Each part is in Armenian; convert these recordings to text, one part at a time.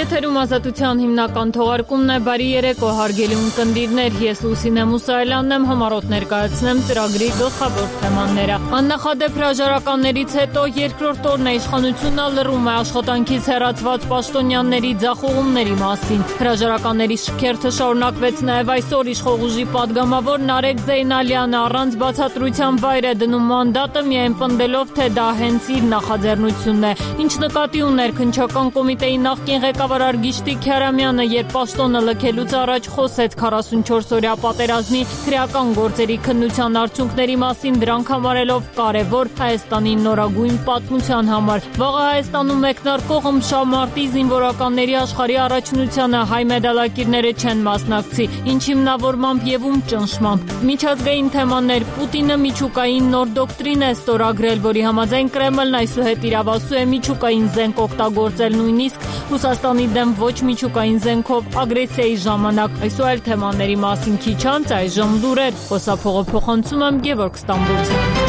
Եթերում ազատության հիմնական թողարկումն է։ Բարի երեկո, հարգելի ունկնդիրներ, ես Լուսինե Մուսայելյանն եմ, համառոտ ներկայացնեմ ծրագրի գլխավոր թեմաները։ Աննախադեպ հրաժարականներից հետո երկրորդ օրն է իշխանությունը լռում է աշխատանքից հեռացված պաշտոնյաների ձախողումների մասին։ Հրաժարականների շքերթը շարունակվեց նաև այսօր իշխող ուժի падգամավոր Նարեկ Զեյնալյանը առանց բացատրության վայր է դնում մանդատը, միայն պնդելով, թե դա հենց իր նախաձեռնությունն է։ Ինչ նկատի ուներ քննչական կոմիտեի նախկին ղեկավար Արգիշտի Քյարամյանը, երբ պաշտոնը լքելուց առաջ խոսեց 44-օրյա պատերազմի քրեական գործերի քննության արդյունքների մասին, դրանք համարելով կարևոր Հայաստանի նորագույն պատմության համար։ Վաղը Հայաստանում մեկնարկող ըմբշամարտի զինվորականների աշխարհի առաջնությանը հայ մեդալակիրները չեն մասնակցի, ինչ հիմնավորմամբ եւ ում ճնշմամբ։ Միջազգային թեմաներ։ Պուտինը միջուկային նոր դոկտրին է ստորագրել, որի համաձայն Կրեմլն այսուհետ իրավասու է միջուկային զենք օգտագործել, նույնիսկ Ռուսաստանի դեմ ոչ միջուկային զենքով ագրեսիայի ժամանակ։ Այսօր այլ թեմաների մասին քիչ անց այժմ լուրեր։ Խոսափողը փոխանցում եմ Գևորգ Ստամբուլցին։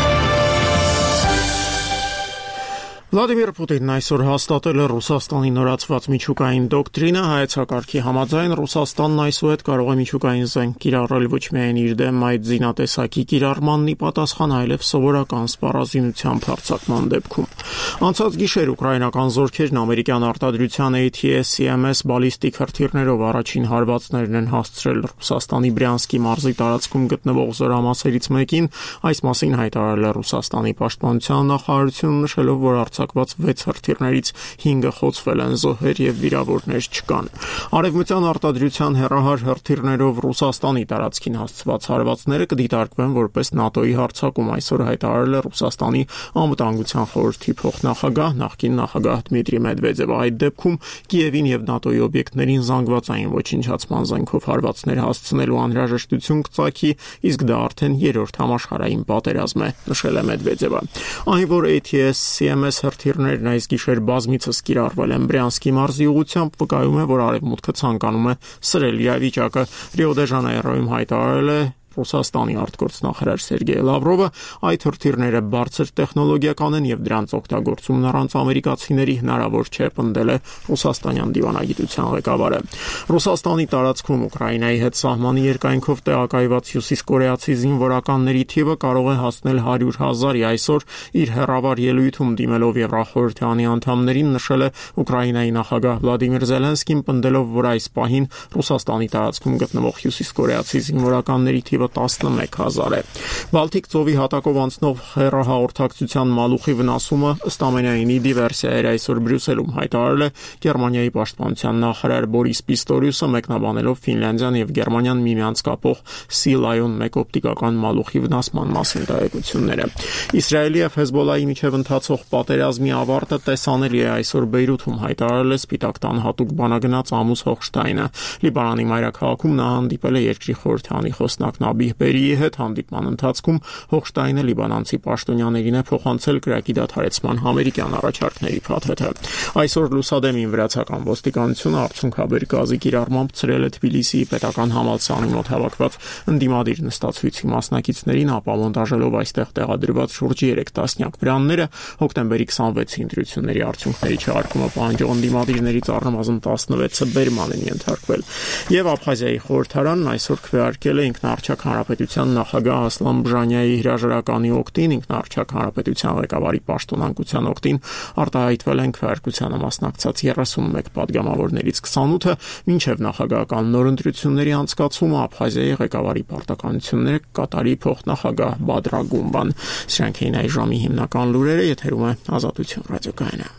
Վլադիմիր Պուտինն այսօր հաստատել է Ռուսաստանի նորացված միջուկային դոկտրինը, հայեցակարգի համաձայն Ռուսաստանն այսուհետ կարող է միջուկային զենք կիրառել ոչ միայն իր դեմ, այլ զինատեսակի կիրառմանն ի պատասխան, այլև սովորական սպառազինությամբ հարձակման դեպքում։ Անցած գիշեր ուկրաինական զորքերն ամերիկյան արտադրության ATACMS բալիստիկ հրթիռներով առաջին հարվածներն են հասցրել Ռուսաստանի Բրյանսկի մարզի տարածքում գտնվող զորամասերից մեկին, այս մասին հայտարարել է Ռուսաստանի պաշտպանության նախարարությունը, նշելով, որ արձակված 6 հրթիռներից 5-ը խոցվել են, զոհեր եւ վիրավորներ չկան։ Արևմտյան արտադրության հեռահար հրթիռներով Ռուսաստանի տարածքին հասցված հարվածները կդիտարկվեն որպես ՆԱՏՕ-ի հարձակում, այսօր հայտարարել է Ռուսաստանի անվտանգության խորհրդի փոխնախագահ, նախկին նախագահ Դմիտրի Մեդվեդևը։ Այդ դեպքում Կիևին եւ ՆԱՏՕ-ի օբյեկտներին զանգվածային ոչնչացման զենքով հարվածներ հասցնելու անհրաժեշտություն կծագի, իսկ դա արդեն երրորդ համաշխարհային պատերազմ է, նշել է Մեդվեդևը։ Այն, որ ATACMS հրթիռներն այս գիշեր բազմիցս կիրառվել են Բրյանսկի մարզի ուղղությամբ, վկայում է, որ Արևմուտքը ցանկանում է սրել իրավիճակը։ Ռիո դե Ժանեյրոյում հայտարարել է Ռուսաստանի արտգործնախարար Սերգեյ Լավրովը, այդ հրթիռները բարձր տեխնոլոգիական են եւ դրանց օգտագործումն առանց ամերիկացիների հնարավոր չէ, պնդել է ռուսաստանյան դիվանագիտության ղեկավարը։ Ռուսաստանի տարածքում Ուկրաինայի հետ սահմանի երկայնքով տեղակայված հյուսիսկորեացի զինվորականների թիվը կարող է հասնել 100,000-ի, այսօր իր հեռավար ելույթում դիմելով Եվրախորհրդի անդամներին նշել է Ուկրաինայի նախագահ Վլադիմիր Զելենսկին, պնդելով, որ այս պահին Ռուսաստանի տարածքում գտնվող հյուսիսկորեացի զինվորականների թիվը 11,000 է։ Բալթիկ ծովի հատակով անցնող հեռահաղորդակցության մալուխի վնասումը ըստ ամենայնի դիվերսիա էր, այսօր Բրյուսելում հայտարարել է Գերմանիայի պաշտպանության նախարար Բորիս Պիստորիուսը, մեկնաբանելով Ֆինլանդիան եւ Գերմանիան միմյանց կապող Sea Lion 1 օպտիկական մալուխի վնասման մասին տեղեկությունները։ Իսրայելի եւ Հեզբոլայի միջև ընթացող պատերազմի ավարտը տեսանելի է, այսօր Բեյրութում հայտարարել է Սպիտակ տան հատուկ բանագնաց Ամուս Հոխշտայնը։ Լիբանանի մայրաքաղաքում նա հանդիպել է երկրի խորհրդանի խոսնակ Նաբիհ Բերիի հետ, հանդիպման ընթացքում Հոխշտայնը լիբանանցի պաշտոնյաներին է փոխանցել կրակի դադարեցման ամերիկյան առաջարկների փաթեթը։ Այսօր լուսադեմին վրացական ոստիկանությունը արդյունքաբեր գազի կիրառմամբ ցրել է Թբիլիսիի պետական համալսարանի մոտ հավաքված ընդդիմադիր նստացույցի մասնակիցներին, ապամոնտաժելով այստեղ տեղադրված շուրջ 3 տասնյակ վրանները, հոկտեմբերի 26-ի ընտրությունների արդյունքների չհարկումը պահանջող ընդդիմադիրներից առնվազն 16-ը բերման են ենթարկվել։ Եվ Աբխազիայի խորհրդարանն այսօր քվեարկել է ինքնաարչակ հանրապետության նախագահ Ասլան Բժանյայի հրաժարականի օգտին, ինքնաարչակ հանրապետության ղեկավարի պաշտոնանկության օգտին արտահայտվել են քվեարկությանը մասնակցած 31 падգամավորներից 28-ը, մինչև նախագահական նոր ընտրությունների անցկացումը Աբխազիայի ղեկավարի պարտականությունները կատարի փոխնախագահ Բադրա Գումբան։ Սրանք էին այս ժամի հիմնական լուրերը, եթերում է Ազատություն ռադիոկայանը։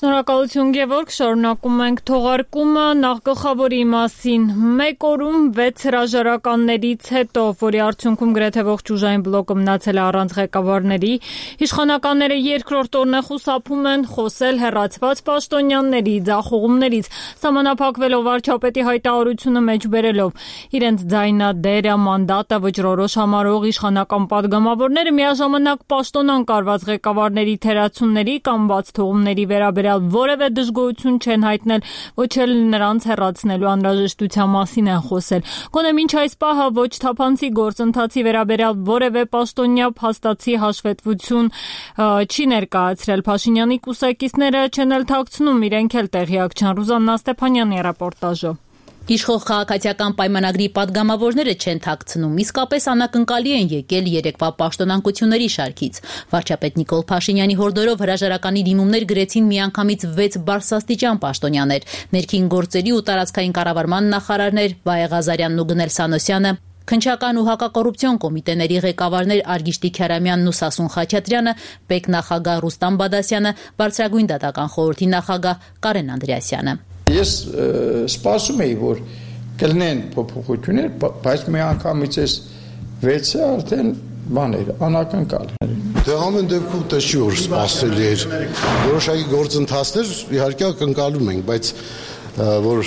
Շնորհակալություն Գևորգ, շարունակում ենք թողարկումը նախ գլխավորի մասին։ Մեկ օրում 6 հրաժարականներից հետո, որի արդյունքում գրեթե ողջ ուժային բլոկը մնացել է առանց ղեկավարների, իշխանականները երկրորդ օրն է խուսափում են խոսել հեռացված պաշտոնյաների ձախողումներից, սահմանափակվելով վարչապետի հայտարարությունը մեջբերելով։ Իրենց ձայնադերը, մանդատը վճռորոշ համարող իշխանական պատգամավորները միաժամանակ պաշտոնան կարված ղեկավարների թերացումների կամ բաց թողումների վերաբերյալ որևէ դժգոհություն չեն հայտնել, ոչ էլ նրանց հեռացնելու անհրաժեշտության մասին են խոսել։ Գոնե մինչ այս պահը ոչ թափանցի գործընթացի վերաբերյալ որևէ պաշտոնյա փաստացի հաշվետվություն չի ներկայացրել։ Փաշինյանի կուսակիցները չեն էլ թաքցնում, իրենք էլ տեղյակ չեն։ Ռուզաննա Ստեփանյանի ռեպորտաժը։ Իշխող քաղաքացիական պայմանագրի պատգամավորները չեն թաքցնում, իսկապես անակնկալի են եկել երեկվա պաշտոնանկությունների շարքից։ Վարչապետ Նիկոլ Փաշինյանի հորդորով հրաժարականի դիմումներ գրեցին միանգամից 6 բարձրաստիճան պաշտոնյաներ՝ ներքին գործերի ու տարածքային կառավարման նախարարներ Վահե Ղազարյանն ու Գնել Սանոսյանը, Քննչական ու հակակոռուպցիոն կոմիտեների ղեկավարներ Արգիշտի Քյարամյանն ու Սասուն Խաչատրյանը, պետնախագահ Ռուստամ Բադասյանը, Բարձրագույն դատական խորհրդի նախագահ Կարեն Անդրեասյանը։ Ես սպասում էի, որ կլինեն փոփոխություններ, բայց մի անգամից էս 6-ը արդեն բաներ անակնկալ։ Դե ամեն դեպքում դա չի որ սպասելի էր։ Որոշակի գործընթացներ իհարկե ակնկալում ենք, բայց որ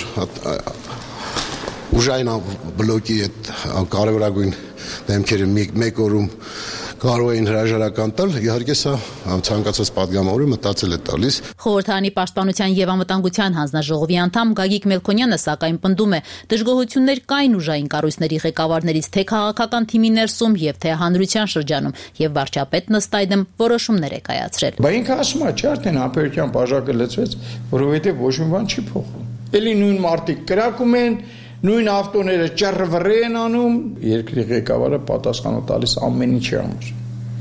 ուժային բլոկի այդ կարևորագույն դեմքերը մեկ օրում կարող էին հրաժարական տալ, իհարկե սա ցանկացած պատգամավորը մտածել է տալիս։ Խորհրդարանի պաշտպանության եւ անվտանգության հանձնաժողովի անդամ Գագիկ Մելքոնյանը սակայն պնդում է, դժգոհություններ կային ուժային կառույցների ղեկավարներից թե քաղաքական թիմի ներսում եւ թե հանրության շրջանում, եւ վարչապետն ըստ այդմ որոշումներ է կայացրել։ Բայց ինքը ասում է, չէ՞ արդեն համբերության բաժակը լցվեց, որովհետեւ ոչ մի բան չի փոխվում։ Էլի նույն մարտիկ կրակում են, նույն ավտոները ճռվռ են անում, երկրի ղեկավարը պատասխան տալիս ամեն ինչի համար։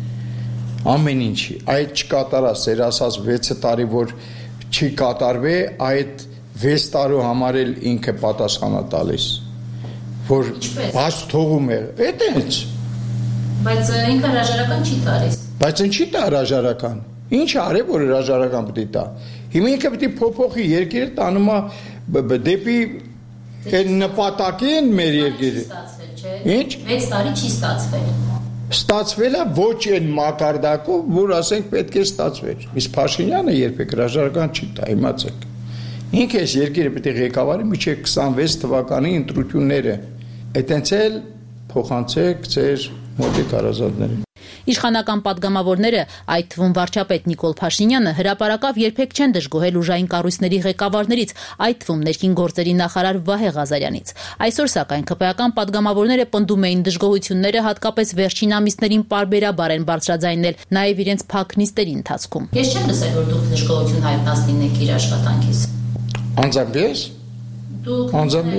Ամեն ինչի, այդ չկատարա, սեր ասած 6 տարի որ չի կատարվի, այդ 6 տարու համար էլ ինքը պատասխան տալիս, որ բաց թողում է, այդպես։ Բայց ինքը հրաժարական չի տալիս։ Բայց ինչի՞ տա հրաժարական։ Ինչ արի որ հրաժարական պետք է տա։ Հիմա ինքը պետք է փոփոխի երկիրը տանում է դեպի Այդ նպատակի են մեր երկիրը։ Ինչ? 6 տարի չի ստացվել։ Ստացվել է ոչ այն մակարդակով, որ ասենք պետք է ստացվեր։ Իսկ Փաշինյանը երբեք հրաժարական չի տա, իմացեք։ Ինքը այս երկիրը պետք է ղեկավարի մինչև 26 թվականի ընտրությունները։ Այդտենց էլ փոխանցեք ձեր մոտիկ հարազատներին։ Իշխանական պատգամավորները, այդ թվում վարչապետ Նիկոլ Փաշինյանը, հրապարակավ երբեք չեն դժգոհել ուժային կառույցների ղեկավարներից, այդ թվում ներքին գործերի նախարար Վահե Ղազարյանից։ Այսօր սակայն ԿՊ-ական պատգամավորները պնդում էին դժգոհությունները հատկապես վերջին ամիսներին պարբերաբար են բարձրաձայնել, նաև իրենց փակ նիստերի ընթացքում։ Ես չեմ լսել, որ դուք դժգոհություն հայտնած լինեք իր աշխատանքից։ Անձամբ ես։ Դուք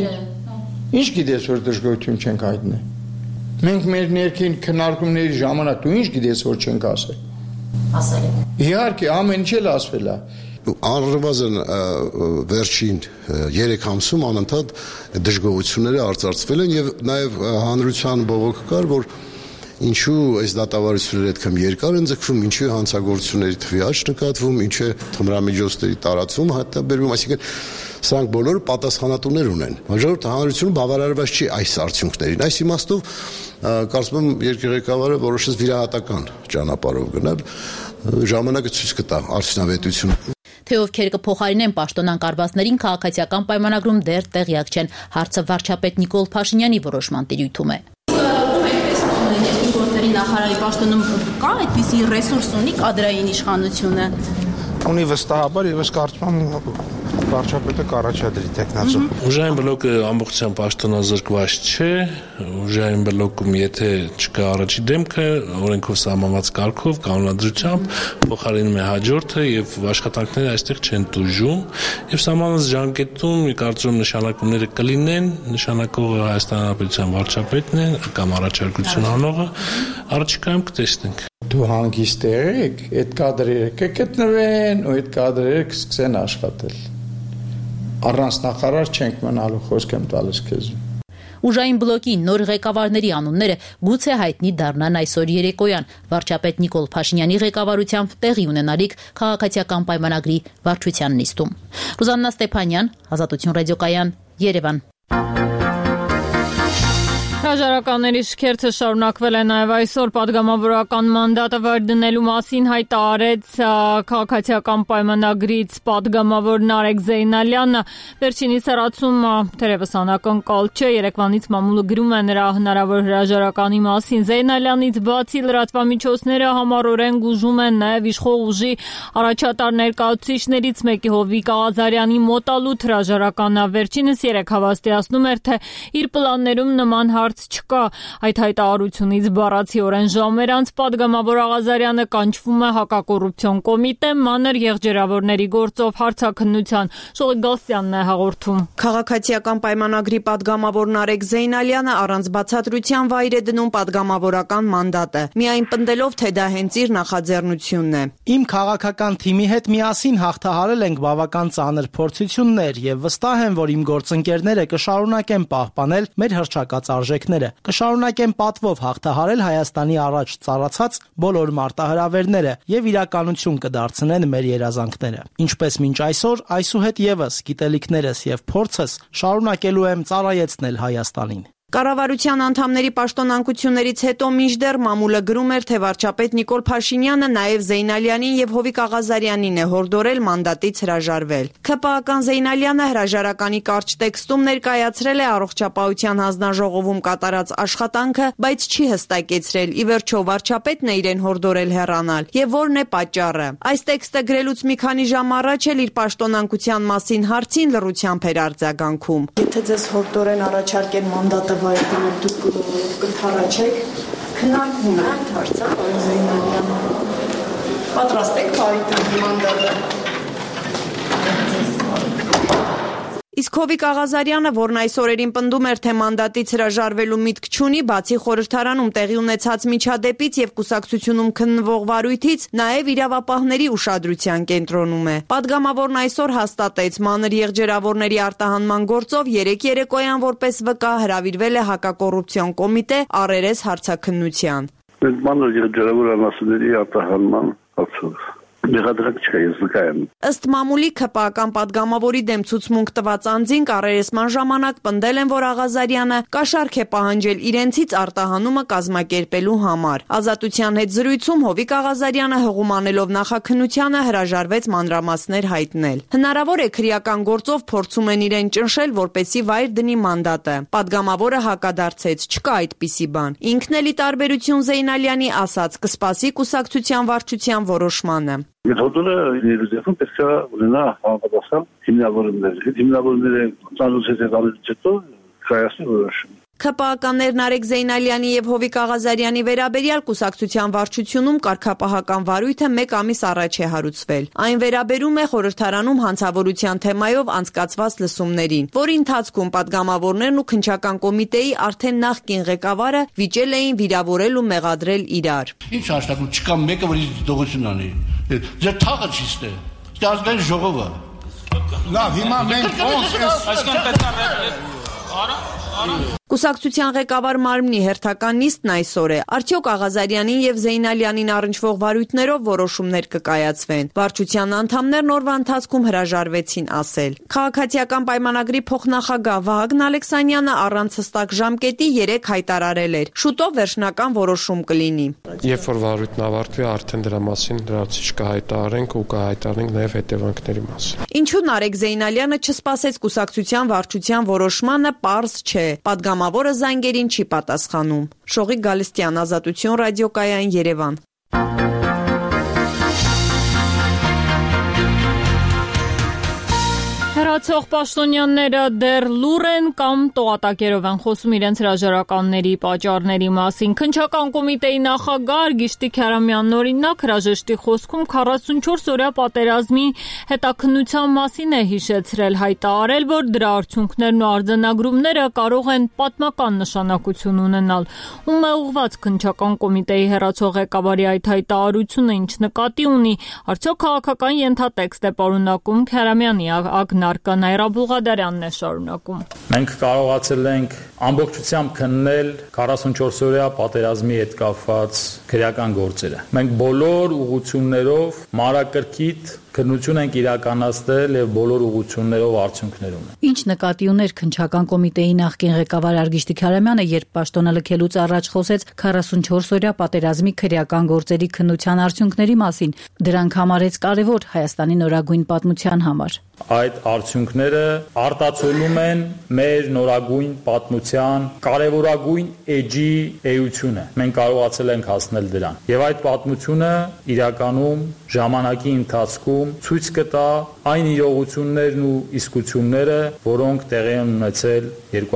Ինչ գիտես, որ դժգոհություն չենք հայտնել։ Մենք մեր ներքին քննարկումների ժամանակ դու ինչ գիտես որ չենք ասել։ Ասել եք։ Իհարկե, ամեն ինչ էլ ասվել է։ Առնվազն վերջին 3 ամսում անընդհատ դժգոհությունները արծարծվել են եւ նաեւ հանրության բողոք կար, որ ինչու այս դատավարությունները այդքան երկար են ձգվում, ինչու հանցագործությունների թվի աճ նկատվում, ինչու է թմրամիջոցների տարածում հայտնաբերվում, այսինքն սրանք բոլորը պատասխանատուներ ունեն։ Ժողովրդի հանրությունը բավարարված չի այս արդյունքներին։ Այս իմաստով կարծում եմ երկրի ղեկավարը որոշեց վիրահատական ճանապարհով գնալ, ժամանակը ցույց կտա արդյունավետությունը։ Թե ովքեր կփոխարինեն պաշտոնան կարվածներին քաղաքացիական պայմանագրում դեռ տեղյակ չեն։ Հարցը վարչապետ Նիկոլ Փաշինյանի որոշման տիրույթում է։ Նախարարի պաշտոնում կա այդպիսի ռեսուրս ունի կադրային իշխանությունը։ Ունի վստահաբար եւ ես կարծում եմ վարչապետը կառաջադրի տեխնացու։ Ուժային բլոկը ամբողջությամբ պաշտոնազրկված չէ, ուժային բլոկում եթե չկա առաջի դեմքը, օրենքով սահմանված կարգով, կանոնադրությամբ փոխարինում է հաջորդը եւ աշխատանքները այստեղ չեն տուժում եւ սահմանված ժամկետում կարծում նշանակումները կլինեն, նշանակողը Հայաստան Հանրապետության վարչապետն է կամ առաջարկություն անողը, առաջիկայում կտեսնենք։ Դու հանգիստ եղեք, այդ կադրերը կգտնվեն ու այդ կադրերը կսկսեն աշխատել։ Առանց նախարար չենք մնալու, խոսք եմ տալիս քեզ։ Ուժային բլոկի նոր ղեկավարների անունները գուցե հայտնի դառնան այսօր երեկոյան վարչապետ Նիկոլ Փաշինյանի ղեկավարությամբ տեղի ունենալիք քաղաքացիական պայմանագրի վարչության նիստում։ Ռուզաննա Ստեփանյան, Ազատություն ռադիոկայան, Երևան։ Հրաժարականների շքերթը շարունակվել է նաև այսօր պատգամավորական մանդատը վար դնելու մասին հայտարարեց քաղաքացիական պայմանագրից պատգամավոր Նարեկ Զեյնալյանը։ Վերջինիս հեռացումը թերևս անակնկալ չէ, երեկվանից մամուլը գրում է նրա հնարավոր հրաժարականի մասին։ Զեյնալյանից բացի լրատվամիջոցները համառորեն գուժում են նաև իշխող ուժի առաջատար ներկայացուցիչներից մեկի Հովիկ Աղազարյանի մոտալուտ հրաժարականը։ Վերջինս երեկ հավաստիացնում էր, թե իր պլաններում նման հարց չկա։ Այդ հայտարարությունից բառացիորեն ժամեր անց պատգամավոր Աղազարյանը կանչվում է հակակոռուպցիոն կոմիտե մանր եղջերավորների գործով հարցաքննության։ Շողիկ Գալստյանն է հաղորդում։ Քաղաքացիական պայմանագրի պատգամավոր Նարեկ Զեյնալյանը առանց բացատրության վայր է դնում պատգամավորական մանդատը, միայն պնդելով, թե դա հենց իր նախաձեռնությունն է։ Իմ քաղաքական թիմի հետ միասին հաղթահարել ենք բավական ծանր փորձություններ եւ վստահ եմ, որ իմ գործընկերները կշարունակեն պահպանել մեր հռչակած արժեքները, կշարունակեն պատվով հաղթահարել Հայաստանի առաջ ծառացած բոլոր մարտահրավերները եւ իրականություն կդարձնեն մեր երազանքները։ Ինչպես մինչ այսօր, այսուհետ եւս գիտելիքներս եւ փորձս շարունակելու եմ ծառայեցնել Հայաստանին։ Կառավարության անդամների պաշտոնանկություններից հետո մինչդեռ մամուլը գրում էր, թե վարչապետ Նիկոլ Փաշինյանը նաև Զեյնալյանին եւ Հովիկ Աղազարյանին է հորդորել մանդատից հրաժարվել։ ՔՊԱ-ական Զեյնալյանը հրաժարականի կարճ տեքստում ներկայացրել է առողջապահության հանձնաժողովում կատարած աշխատանքը, բայց չի հստակեցրել ի վերջո վարչապետն է իրեն հորդորել հեռանալ եւ որն է պատճառը։ Այս տեքստը գրելուց մի քանի ժամ առաջ էլ իր պաշտոնանկության մասին հարցին լռությամբ էր արձագանքում։ Եթե ձեզ հորդորեն առաջարկեն մանդատը վայելել դուք կընդառաջեք, քննարկվում է այդ հարցը, պարոն Զեյնալյան։ Պատրաստ եք հայտնել մանդատը։ Իսկ Հովիկ Աղազարյանը, որն այս օրերին պնդում էր, թե մանդատից հրաժարվելու միտք չունի, բացի խորհրդարանում տեղի ունեցած միջադեպից եւ կուսակցությունում քննվող վարույթից, նաեւ իրավապահների ուշադրության կենտրոնում է։ Պատգամավորն այսօր հաստատեց, մանր եղջերավորների արտահանման գործով երեկոյան որպես վկա հրավիրվել է հակակոռուպցիոն կոմիտե առերես հարցաքննության։ Մանր եղջերավոր անասունների արտահանման հարցով Մեղադրանք չկա, ես վկա եմ։ Ըստ մամուլի ՔՊԱ-ական պատգամավորի դեմ ցուցմունք տված անձին առերեսման ժամանակ պնդել են, որ Աղազարյանը կաշառք է պահանջել իրենցից արտահանումը կազմակերպելու համար։ Ազատության հետ զրույցում Հովիկ Աղազարյանը հղում անելով նախաքննությանը հրաժարվեց մանրամասներ հայտնել։ Հնարավոր է քրեական գործով փորձում են իրեն ճնշել, որպեսզի վայր դնի մանդատը։ Պատգամավորը հակադարձեց, չկա այդպիսի բան։ Ինքն էլ ի տարբերություն Զեյնալյանի ասաց, կսպասի կուսակցության վարչության որոշմանը։ Մեթոդը ներուժեվում պետք է ունենա համապատասխան հիմնավորումներ։ Այդ հիմնավորումները ծանոթ հետալուց հետո կայացնի որոշում։ ՔՊԱ-ականներ Նարեկ Զեյնալյանի եւ Հովիկ Աղազարյանի վերաբերյալ կուսակցության վարչությունում կարգապահական վարույթը 1 ամիս առաջ է հարուցվել։ Այն վերաբերում է խորհրդարանում հանցավորության թեմայով անցկացված լսումներին, որի ընթացքում պատգամավորներն ու քննչական կոմիտեի արդեն նախկին ղեկավարը վիճել էին վիրավորել ու մեղադրել իրար։ Ինչ հաշտակում չկա մեկը, որ իր դողություն անի։ Ձեր թաղը ճիշտ է։ Դա ազգային ժողովը։ Լավ, հիմա մենք այսքան Կուսակցության ղեկավար մարմնի հերթական նիստն այսօր է։ Արդյոք Աղազարյանին եւ Զեյնալյանին առնչվող վարույթներով որոշումներ կկայացվեն։ Վարչության անդամներն օրվա ընթացքում հրաժարվեցին ասել։ Քաղաքացիական պայմանագրի փոխնախագահ Վահագն Ալեքսանյանը առանց հստակ ժամկետի 3 հայտարարել էր։ Շուտով վերջնական որոշում կլինի։ Երբ որ վարույթն ավարտվի, արդեն դրա մասին լրացուցիչ կհայտարարենք ու կհայտարարենք նաեւ հետևանքների մասին։ Ինչու Նարեկ Զեյնալյանը չսպասեց կուսակցության վարչության որոշմանը, պարզ չէ։ Պատգամավորը զանգերին չի պատասխանում։ Շողիկ Գալստյան, Ազատություն ռադիոկայան, Երևան։ Հեռացող պաշտոնյաները դեռ լուռ են կամ տոատակերով են խոսում իրենց հրաժարականների պատճառների մասին։ Քննչական կոմիտեի նախագահ Արգիշտի Քարամյանն օրինակ հրաժեշտի խոսքում 44-օրյա պատերազմի հետաքննության մասին է հիշեցրել, հայտարարել, որ դրա արդյունքներն ու արձանագրումները կարող են պատմական նշանակություն ունենալ։ Ում է ուղղված քննչական կոմիտեի հեռացող ղեկավարի այդ հայտարարությունը ինչ նկատի ունի, արդյոք քաղաքական ենթատեքստ է պարունակում Քարամյանի ակնարկը։ Նայրա Բուղադարյանն է շարունակում։ Մենք կարողացել ենք ամբողջությամբ քննել 44-օրյա պատերազմի հետ կապված քրեական գործերը։ Մենք բոլոր ուղղություններով մանրակրկիտ քննություն ենք իրականացնել եւ բոլոր ուղղություններով արդյունքներ ունեն։ Ինչ նկատի ուներ քննչական կոմիտեի նախկին ղեկավար Արգիշ Տիգրամյանը, երբ պաշտոնը լքելուց առաջ խոսեց 44-օրյա պատերազմի քրեական գործերի քննության արդյունքների մասին, դրանք համարեց կարևոր Հայաստանի նորագույն պատմության համար։ Այդ արդյունքները արտացոլում են մեր նորագույն պատմության կարևորագույն էջի էությունը։ Մենք կարողացել ենք հասնել դրան։ Եվ այդ պատմությունը իրականում ժամանակի ընթացքում ցույց կտա այն իրողություններն ու իսկությունները, որոնք տեղի են ունեցել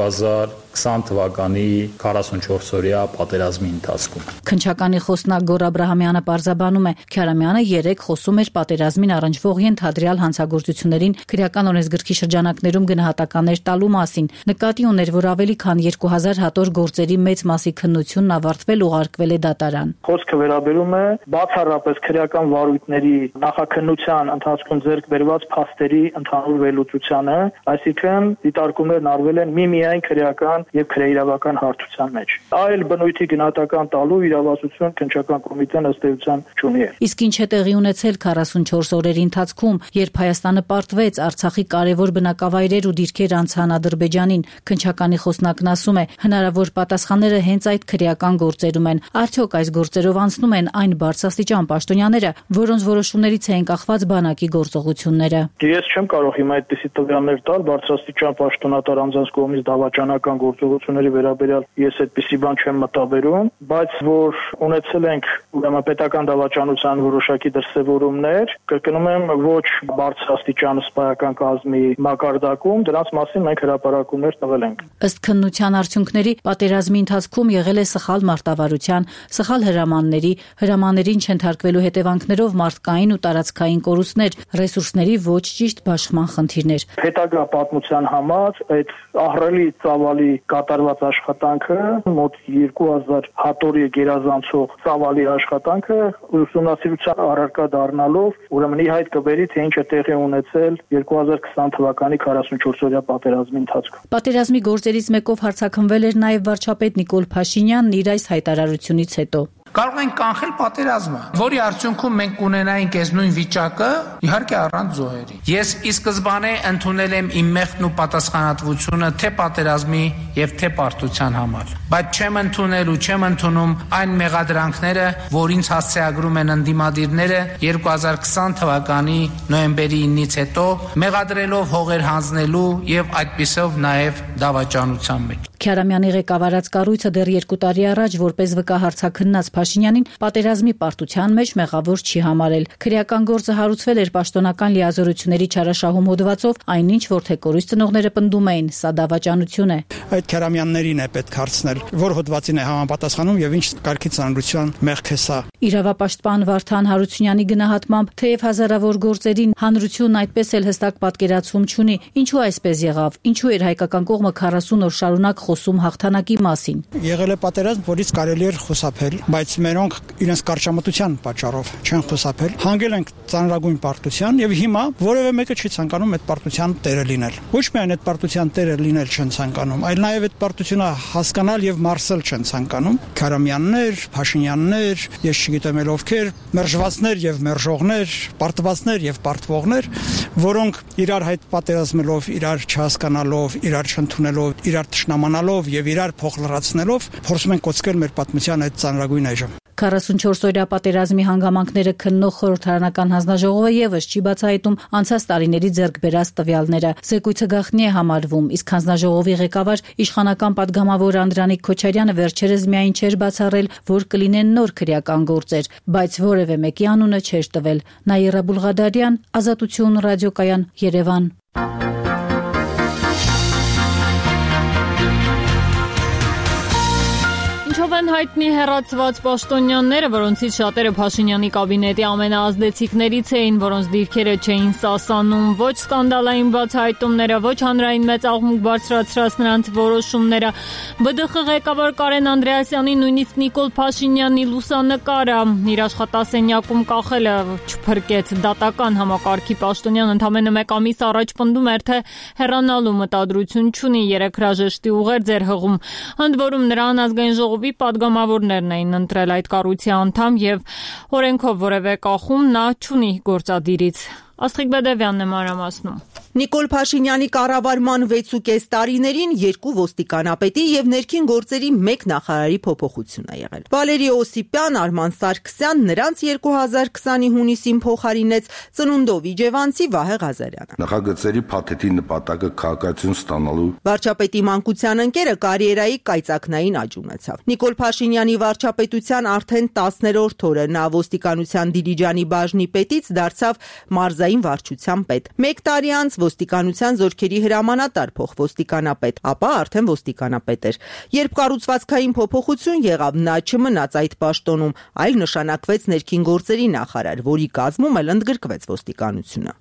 2020 թվականի 44-օրյա պատերազմի ընթացքում։ Քննչականի խոսնակ Գոռ Աբրահամյանը պարզաբանում է, Քյարամյանը երեկ խոսում էր պատերազմին առնչվող ենթադրյալ հանցագործություններին քրեական օրենսգրքի շրջանակներում գնահատականներ տալու մասին։ Նկատի ուներ, որ ավելի քան 2000 հատոր գործերի մեծ մասի քննությունն ավարտվել ուղարկվել է դատարան։ Խոսքը վերաբերում է բացառապես քրեական վարույթների նախաքննության ընթացքում ձեռք բերված փաստերի ընդհանուր վերլուծությանը, այսինքն դիտարկումներն արվել են միմիայն քրեական եւ քրեիրավական հարթության մեջ։ Այլ բնույթի գնահատական տալու իրավասություն քննչական կոմիտեն ըստ էության չունի։ Իսկ ինչ է տեղի ունեցել 44 օրերի ընթացքում, երբ Հայաստանը պարտվեց Արցախի կարևոր բնակավայրեր ու դիրքեր անցան Ադրբեջանին, քննչականի խոսնակն ասում է, հնարավոր պատասխանները հենց այդ քրեական գործերում են։ Արդյոք այս գործերով անցնում են այն բարձրաստիճան պաշտոնյաները, որոնց որոշումներից են կախված բանակի գործողությունները։ Ես չեմ կարող հիմա այդպիսի տվյալներ տալ բարձրաստիճան պաշտոնատար անձանց կողմից դավաճանական գործողությունների վերաբերյալ ես այդպիսի բան չեմ մտաբերում, բայց որ ունեցել ենք ուրեմն պետական դավաճանության որոշակի դրսևորումներ, կրկնում եմ, ոչ բարձրաստիճան սպայական կազմի մակարդակում, դրանց մասին մենք հրապարակումներ տվել ենք։ Ըստ քննության արդյունքների, պատերազմի ընթացքում եղել է սխալ մարտավարության, սխալ հրամաններին չընթարկվելու հետևանքներով մարդկային ու տարածքային կորուստներ, ռեսուրսների ոչ ճիշտ բաշխման խնդիրներ։ Հետագա պատմության համար այդ ահռելի ծավալի կատարված աշխատանքը, մոտ 2000 հատորի գերազանցող ծավալի աշխատանքը ուսումնասիրության առարկա դառնալով, ուրեմն ի հայտ կբերի, թե ինչ է տեղի ունեցել 2020 թվականի 44-օրյա պատերազմի ընթացքում։ Պատերազմի գործերից մեկով հարձակվել էր նաև վարչապետ Նիկոլ Փաշինյանն իր այս հայտարարությունից հետո։ Կարող ենք կանխել պատերազմը, որի արդյունքում մենք կունենայինք այս նույն վիճակը, իհարկե առանց զոհերի։ Ես ի սկզբանե ընդունել եմ իմ մեղքն ու պատասխանատվությունը թե պատերազմի եւ թե պարտության համար, բայց չեմ ընդունել ու չեմ ընդունում այն մեղադրանքները, որ ինձ հասցեագրում են ընդդիմադիրները 2020 թվականի նոյեմբերի 9-ից հետո, մեղադրելով հողեր հանձնելու եւ այդպիսով նաեւ դավաճանության մեջ։ Քյարամյանի ղեկավարած կառույցը դեռ 2 տարի առաջ որպես վկա հարցաքննած Փաշինյանին պատերազմի պարտության մեջ մեղավոր չի համարել։ Քրեական գործը հարուցվել էր պաշտոնական լիազորությունների չարաշահում հոդվածով, այնինչ որ թեկորույս ծնողները պնդում էին, սա դավաճանություն է։ Այդ Քյարամյաններին է պետք հարցնել, որ հոդվածին է համապատասխանում եւ ինչ կարգի ծանրության մեղք է սա։ Իրավապաշտպան Վարդան Հարությունյանի գնահատմամբ, թեև հազարավոր գործերին հանրությունն այդպես էլ հստակ պատկերացում չունի, ինչու այսպես եղավ, ինչու էր հայկական կողմը 40 օր շարունակ խոսում հաղթանակի մասին։ Եղել է պատերազմ, որից կարելի էր խուսափել, բայց մերոնք իրենց կարճամտության պատճառով չեն խուսափել։ Հանգել ենք ծանրագույն պարտության եւ հիմա որևէ մեկը չի ցանկանում այդ պարտության տերը լինել։ Ոչ միայն այդ պարտության տերը լինել չեն ցանկանում, այլ նաեւ այդ պարտությունը հասկանալ եւ մարսել չեն ցանկանում։ Քարամյաններ, Փաշինյաններ, ես չգիտեմ էլ ովքեր, մերժվածներ եւ մերժողներ, պարտվածներ եւ պարտվողներ, որոնք իրար հետ պատերազմելով, իրար չհասկանալով, իրար չընդունելով, իրար թշնամանալով եւ իրար փոխ լրացնելով փորձում են կոծկել մեր պատմության այդ ծանրագույն այժմ։ 44-օրյա պատերազմի հանգամանքները քննող խորհրդարանական հանձնաժողովը եւս չի բացահայտում անցած տարիների ձեռք բերած տվյալները։ Զեկույցը գաղտնի է համարվում, իսկ հանձնաժողովի ղեկավար իշխանական պատգամավոր Անդրանիկ Քոչարյանը վերջերս միայն չէր բացառել, որ կլինեն նոր քրեական գործեր, բայց որևէ մեկի անունը չէր տվել։ Նաիրա Բուլղադարյան, Ազատություն ռադիոկայան, Երևան։ Ով են հայտնի հեռացված պաշտոնյաները, որոնցից շատերը Փաշինյանի կաբինետի ամենաազդեցիկներից էին, որոնց դիրքերը չէին սասանում, ոչ սկանդալային բացահայտումները, ոչ հանրային մեծ աղմուկ բարձրացրած նրանց որոշումները, ԲԴԽ ղեկավար Կարեն Անդրեասյանի, նույնիսկ Նիկոլ Փաշինյանի լուսանկարը իր աշխատասենյակում կախելը չփրկեց դատական համակարգի պաշտոնյան ընդամենը 1 ամիս առաջ պնդում էր, թե հեռանալու մտադրություն չունի, 3 հրաժեշտի ուղեր ձեր հղում, ընդ որում նրան ազգային ժողովի պատգամավորներն էին ընտրել այդ կառույցի անդամ եւ օրենքով որևէ կախում նա չունի գործադիրից։ Աստղիկ Բեդևյանն է մանրամասնում։ Նիկոլ Փաշինյանի կառավարման 6.5 տարիներին 2 ոստիկանապետի եւ ներքին գործերի 1 նախարարի փոփոխություն է եղել։ Վալերի Օսիպյան, Արման Սարգսյան նրանց 2020-ի հունիսին փոխարինեց ծնունդով իջևանցի Վահե Ղազարյանը։ Նախագծերի փաթեթի նպատակը քաղաքացիություն ստանալու վարչապետի մանկության ընկերը կարիերայի կայծակնային աճ ունեցավ։ Նիկոլ Փաշինյանի վարչապետության արդեն 10-րդ օրը նա ոստիկանության Դիլիջանի բաժնի պետից դարձավ մարզային վարչության պետ։ 1 տարի անց ոստիկանության զորքերի հրամանատար փոխվոստիկանապետ, ապա արդեն ոստիկանապետ էր։ Երբ կառուցվածքային փոփոխություն եղավ, նա չմնաց այդ պաշտոնում, այլ նշանակվեց ներքին գործերի նախարար, որի կազմում էլ ընդգրկվեց ոստիկանությունը։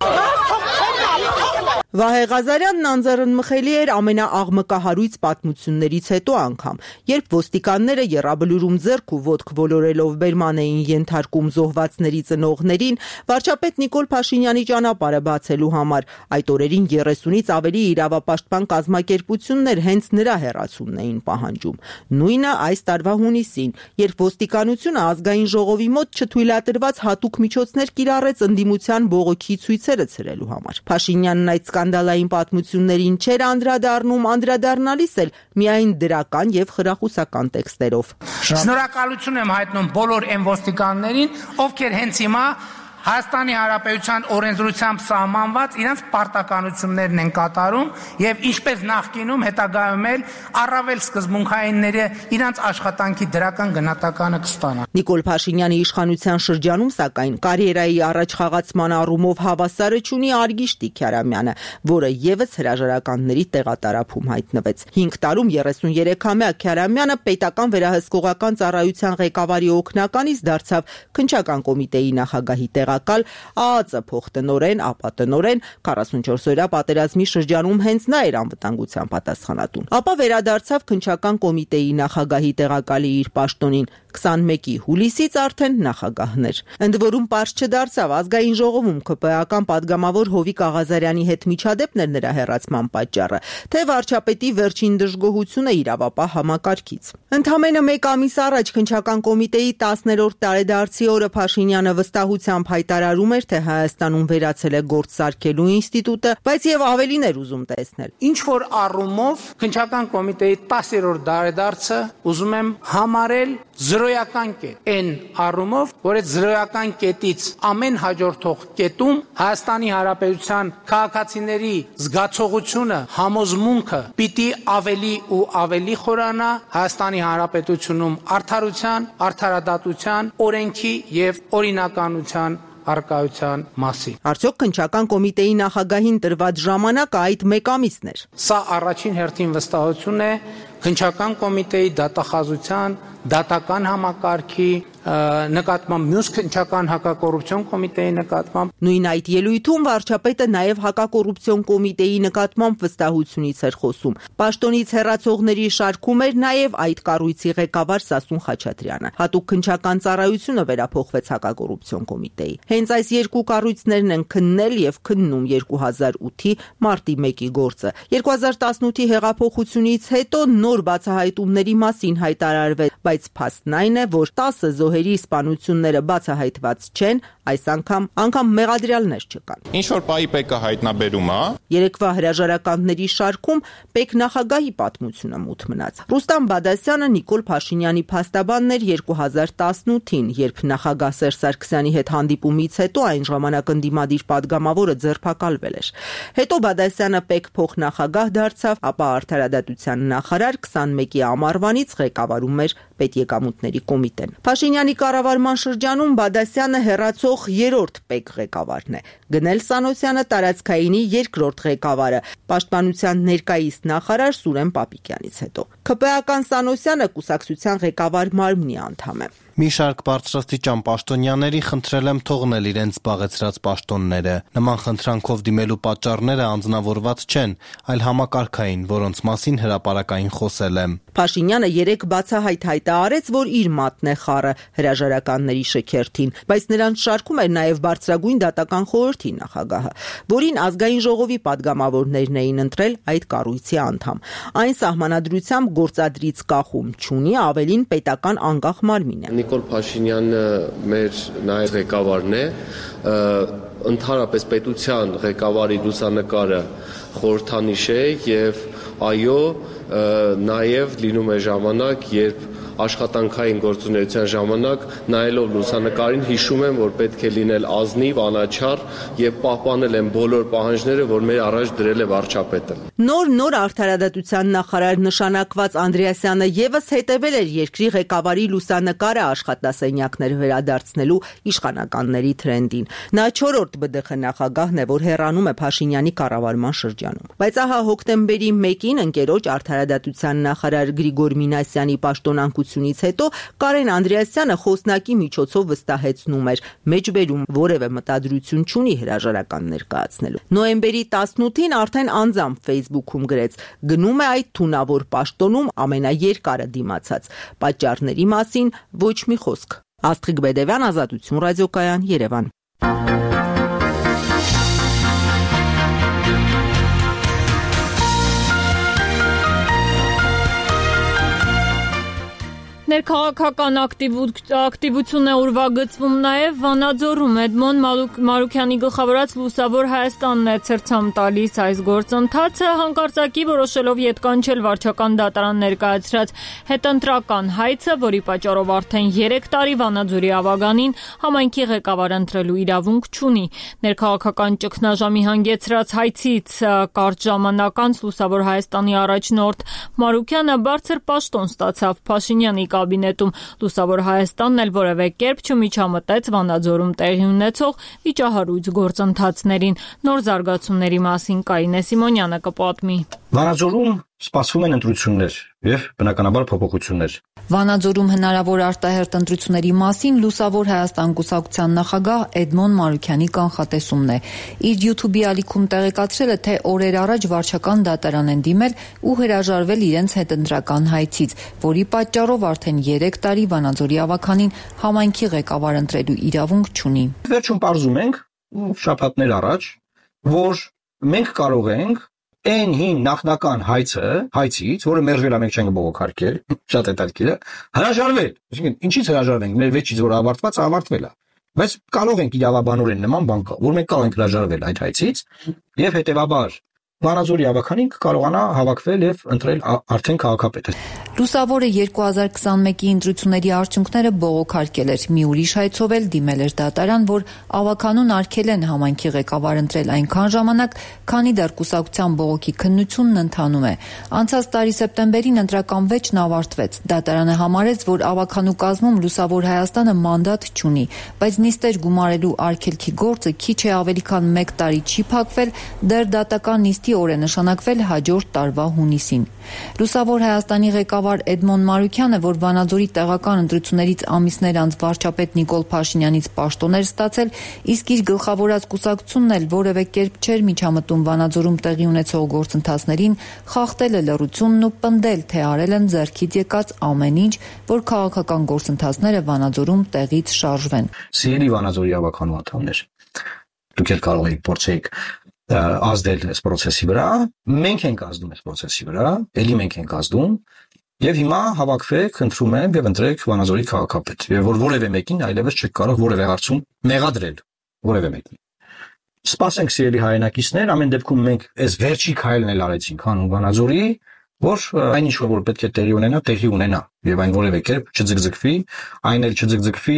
Վահե Ղազարյանն անձեռնմխելի էր ամենաաղմկահարույց պատմություններից հետո անգամ, երբ ոստիկանները եռաբլուրում ձեռք ու ոտք ոլորելով բերման էին ենթարկում զոհվածների ծնողներին, վարչապետ Նիկոլ Փաշինյանի ճանապարհը բացելու համար, այդ օրերին 30-ից ավելի իրավապաշտպան կազմակերպություններ հենց նրա հեռացումն էին պահանջում։ Նույնը այս տարվա հունիսին, երբ ոստիկանությունը ազգային ժողովի մոտ չթույլատրված հատուկ միջոցներ կիրառեց ընդդիմության բողոքի ցույցերը ցրելու համար։ Փաշինյանն այդ սկանդալային պատմություններին չէր անդրադառնալիս էլ միայն դրական եւ խրախուսական տեքստերով։ Շնորհակալություն եմ հայտնում բոլոր այն ոստիկաններին, ովքեր հենց հիմա Հայաստանի Հանրապետության օրենսդրությամբ սահմանված իրենց պարտականություններն են կատարում եւ ինչպես նախկինում հետագայում էլ առավել սկզբունքայինները իրենց աշխատանքի դրական գնահատականը կստանան։ Նիկոլ Փաշինյանի իշխանության շրջանում սակայն կարիերայի առաջ խաղացման առումով հավասարը չունի Արգիշտի Քյարամյանը, որը եւս հրաժարականների տեղատարափում հայտնվեց։ 5 տարում 33-ամյա Քյարամյանը պետական վերահսկողական ծառայության ղեկավարի օգնականից դարձավ քննչական կոմիտեի նախագահի տեղակալ, ԱԱԾ փոխտնօրեն, ապա տնօրեն, 44-օրյա պատերազմի շրջանում հենց նա էր անվտանգության պատասխանատուն։ Ապա վերադարձավ քննչական կոմիտեի նախագահի տեղակալի իր պաշտոնին, 21-ի հուլիսից արդեն նախագահն էր։ Ընդ որում պարզ չդարձավ ազգային ժողովում ԿՊԱ-ական պատգամավոր Հովիկ Աղազարյանի հետ միջադեպն էր նրա հեռացման պատճառը, թե վարչապետի վերջին դժգոհությունը իրավապահ համակարգից։ Ընդամենը 1 ամիս առաջ քննչական կոմիտեի 10-րդ տարեդարձի օրը Փաշինյանը վստահությամբ հայտարարում էր, թե Հայաստանում վերացել է գործ սարքելու ինստիտուտը, բայց եւ ավելին էր ուզում տեսնել։ Ինչ որ առումով քննչական կոմիտեի 10-րդ տարեդարձը ուզում եմ համարել զրոյական կետ, այն առումով, որ այդ զրոյական կետից ամեն հաջորդող կետում Հայաստանի Հանրապետության քաղաքացիների զգացողությունը, համոզմունքը պիտի ավելի ու ավելի խորանա Հայաստանի Հանրապետությունում արդարության, արդարադատության, օրենքի եւ օրինականության արկայության մասին։ Արդյոք քննչական կոմիտեի նախագահին տրված ժամանակը այդ 1 ամիսն էր։ Սա առաջին հերթին վստահություն է քննչական կոմիտեի դատախազության, դատական համակարգի նկատմամբ, մյուս քննչական հակակոռուպցիոն կոմիտեի նկատմամբ։ Նույն այդ ելույթում վարչապետը նաև հակակոռուպցիոն կոմիտեի նկատմամբ վստահությունից էր խոսում։ Պաշտոնից հեռացողների շարքում էր նաև այդ կառույցի ղեկավար Սասուն Խաչատրյանը։ Հատուկ քննչական ծառայությունը վերափոխվեց հակակոռուպցիոն կոմիտեի։ Հենց այս երկու կառույցներն են քննել եւ քննում 2008-ի մարտի 1-ի գործը։ 2018-ի հեղափոխությունից հետո նոր բացահայտումների մասին հայտարարվեց, բայց փաստն այն է, որ 10 զոհերի սպանությունները բացահայտված չեն, այս անգամ մեղադրյալներ չկան։ Ինչ որ պայի ՊԿ հայտնաբերում է։ Երեկվա հրաժարականների շարքում ՊԿ նախագահի պատմությունը մութ մնաց։ Ռուստամ Բադասյանը Նիկոլ Փաշինյանի փաստաբանն էր 2018-ին, երբ նախագահ Սերժ Սարգսյանի հետ հանդիպումից հետո այն ժամանակ ընդդիմադիր պատգամավորը ձերբակալվել էր։ Հետո Բադասյանը ՊԿ փոխնախագահ դարձավ, ապա արդարադատության նախարար 21-ի ամառվանից ղեկավարում էր պետեկամուտների կոմիտեն։ Փաշինյանի կառավարման շրջանում Բադասյանը հեռացող երրորդ ՊԵԿ ղեկավարն է։ Գնել Սանոսյանը տարածքայինի երկրորդ ղեկավարը, պաշտպանության ներկայիս նախարար Սուրեն Պապիկյանից հետո։ ՔՊԱ-ական Սանոսյանը կուսակցության ղեկավար մարմնի անդամ է։ Մի շարք բարձրաստիճան պաշտոնյաների խնդրել եմ թողնել իրենց զբաղեցրած պաշտոնները։ Նման խնդրանքով դիմելու պատճառները անձնավորված չեն, այլ համակարգային, որոնց մասին հրապարակային խոսել եմ։ Փաշինյանը երեկ բացահայտ հայտարարեց, որ իր մատն է խառը հրաժարականների շքերթին, բայց նրան շարքում էր նաև բարձրագույն դատական խորհրդի նախագահը, որին ազգային ժողովի падգամավորներն էին ընտրել այդ կառույցի անդամ։ Այն սահմանադրությամբ գործադրից կախում չունի, ավելին պետական անկախ մարմին է։ Նիկոլ Փաշինյանը մեր նաև ղեկավարն է, ընդհանրապես պետության ղեկավարի լուսանկարը խորհրդանիշ է եւ այո, նաև լինում է ժամանակ, երբ աշխատանքային գործունեության ժամանակ նայելով լուսանկարին հիշում եմ, որ պետք է լինել ազնիվ, անաչառ եւ պահպանել են բոլոր պահանջները, որ մեր առաջ դրել է վարչապետը։ Նոր արդարադատության նախարար նշանակված Անդրեասյանը եւս հետևել էր երկրի ղեկավարի լուսանկարը աշխատասենյակներ վերադարձնելու իշխանականների թրենդին։ Նա 4-րդ ԲԴԽ նախագահն է, որ հեռանում է Փաշինյանի կառավարման շրջանում։ Բայց ահա հոկտեմբերի 1-ին ընկերոջ արդարադատության նախարար Գրիգոր Մինասյանի պաշտոնանկությունից հետո Կարեն Անդրեասյանը խոսնակի միջոցով վստահեցնում էր, մեջբերում որևէ մտադրություն չունի հրաժարական ներկայացնելու։ Նոյեմբերի 18-ին արդեն անձամբ Facebook-ում գրեց. գնում է այդ թունավոր պաշտոնում ամենաերկարը դիմացած։ Պատճառների մասին ոչ մի խոսք։ Աստղիկ Բեդևյան, Ազատություն ռադիոկայան, Երևան։ Ներքաղաքական ակտիվություն է ուրվագծվում նաև Վանաձորում Էդմոն Մարուքյանի գլխավորած Լուսավոր Հայաստանն է ցրցամ տալիս այս գործընթացը հանկարծակի որոշելով ետ կանչել վարչական դատարան ներկայացրած հետընտրական հայցը, որի պատճառով արդեն 3 տարի Վանաձորի ավագանին համայնքի ղեկավար ընտրելու իրավունք չունի։ Ներքաղաքական ճգնաժամի հանգեցրած հայցից կարճ ժամանակ անց Լուսավոր Հայաստանի առաջնորդ Մարուքյանը բարձր պաշտոն ստացավ Փաշինյանի կաբինետում։ Լուսավոր Հայաստանն էլ որևէ կերպ չմիջամտեց Վանաձորում տեղի ունեցող վիճահարույց գործընթացներին։ Նոր զարգացումների մասին Կարինե Սիմոնյանը կպատմի։ Վանաձորում սպասվում են ընտրություններ եւ բնականաբար փոփոխություններ։ Վանաձորում հնարավոր արտահերթ ընտրությունների մասին Լուսավոր Հայաստան կուսակցության նախագահ Էդմոն Մարուքյանի կանխատեսումն է։ Իր YouTube-ի ալիքում տեղեկացրել է, թե օրեր առաջ վարչական դատարան են դիմել ու հրաժարվել իրենց հետընտրական հայցից, որի պատճառով արդեն 3 տարի Վանաձորի ավագանին համայնքի ղեկավար ընտրելու իրավունք չունի։ Վերջում պարզում ենք շաբաթներ առաջ, որ մենք կարող ենք այն հին նախնական հայցից, որը մերժվել է, մենք չենք բողոքարկել, շատ հետաքրքիր է, հրաժարվել։ Այսինքն, ինչից հրաժարվենք, մեր վեճից, որ ավարտվել է։ Բայց կարող ենք իրավաբանորեն նման բան կա, որ մենք կարող ենք հրաժարվել այդ հայցից եւ հետեւաբար Վանաձորի ավագանին կարողանա հավաքվել եւ ընտրել արդեն քաղաքապետը։ Լուսավորը 2021-ի ընտրությունների արդյունքները բողոքարկել էր։ Մի ուրիշ հայցով էլ դիմել էր դատարան, որ ավագանուն արգել են համայնքի ղեկավար ընտրել այնքան ժամանակ, քանի դեռ կուսակցության բողոքի քննությունն ընթանում է։ Անցած տարի սեպտեմբերին ընտրական վեճն ավարտվեց։ Դատարանը համարեց, որ ավագանու կազմում Լուսավոր Հայաստանը մանդատ չունի, բայց նիստեր գումարելու արգելքի գործը քիչ է ավելի քան 1 տարի չի փակվել, դեռ դատական նիստի օր է նշանակվել հաջորդ տարվա հունիսին։ Լուսավոր Հայաստանի ղեկավար Էդմոն Մարուքյանը, որ Վանաձորի տեղական ընտրություններից ամիսներ անց վարչապետ Նիկոլ Փաշինյանից պաշտոներ ստացել, իսկ իր գլխավորած կուսակցությունն էլ որևէ կերպ չէր միջամտում Վանաձորում տեղի ունեցող գործընթացներին, խախտել է լռությունն ու պնդել, թե արել են ձեռքից եկած ամեն ինչ, որ քաղաքական գործընթացները Վանաձորում տեղից շարժվեն։ Սիրելի Վանաձորի ավագանու անդամներ, դուք էլ կարող եք փորձեք ազդել այս process-ի վրա, մենք ենք ազդում այս process-ի վրա, ելի մենք ենք ազդում, եւ հիմա հավաքվեք, ընտրում ենք եւ ընտրեք Վանաձորի քաղաքապետ, եւ որ որևէ մեկին այլևս չեք կարող որևէ հարցում մեղադրել, որևէ մեկին։ Սպասենք սիրելի հայրենակիցներ, ամեն դեպքում մենք այս վերջի քայլն էլ արեցինք հանուն Վանաձորի, որ այն ինչ որ պետք է տեղի ունենա եւ այն որևէ կերպ չձգձգվի, այն էլ չձգձգվի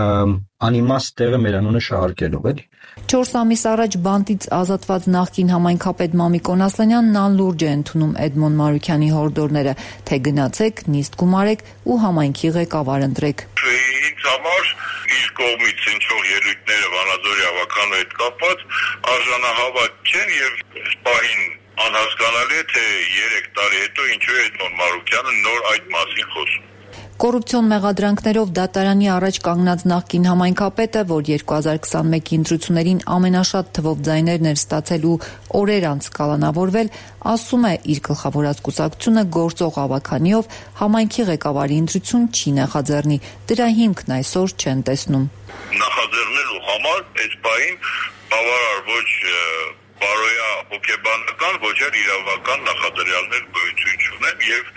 անիմաստ տեղը մեր անունը շահարկելով, էլի։ 4 ամիս առաջ բանտից ազատված նախկին համայնքապետ Մամիկոն Ասլանյանն անլուրջ է ընդունում Էդմոն Մարուքյանի հորդորները, թե գնացեք, նիստ գումարեք ու համայնքի ղեկավար ընտրեք։ Ինձ համար իր կողմից հնչող ելույթները Վանաձորի ավականու հետ կապված արժանահավատ չեն եւ պահին անհասկանալի է, թե 3 տարի հետո ինչու է Էդմոն Մարուքյանը նոր այդ մասին խոսում։ Կոռուպցիոն մեղադրանքներով դատարանի առաջ կանգնած նախկին համայնքապետը, որ 2021-ի ընտրություններին ամենաշատ թվով ձայներն էր ստացել ու օրեր անց կալանավորվել, ասում է, իր գլխավորած կուսակցությունը գործող ավականիով համայնքի ղեկավարի ընտրություն չի նախաձեռնի։ Դրա հիմքն այսօր չեն տեսնում։ Նախաձեռնելու համար այս պահին բավարար ոչ բարոյա հոգեբանական, ոչ էլ իրավական նախադրյալներ գոյություն չունեն եւ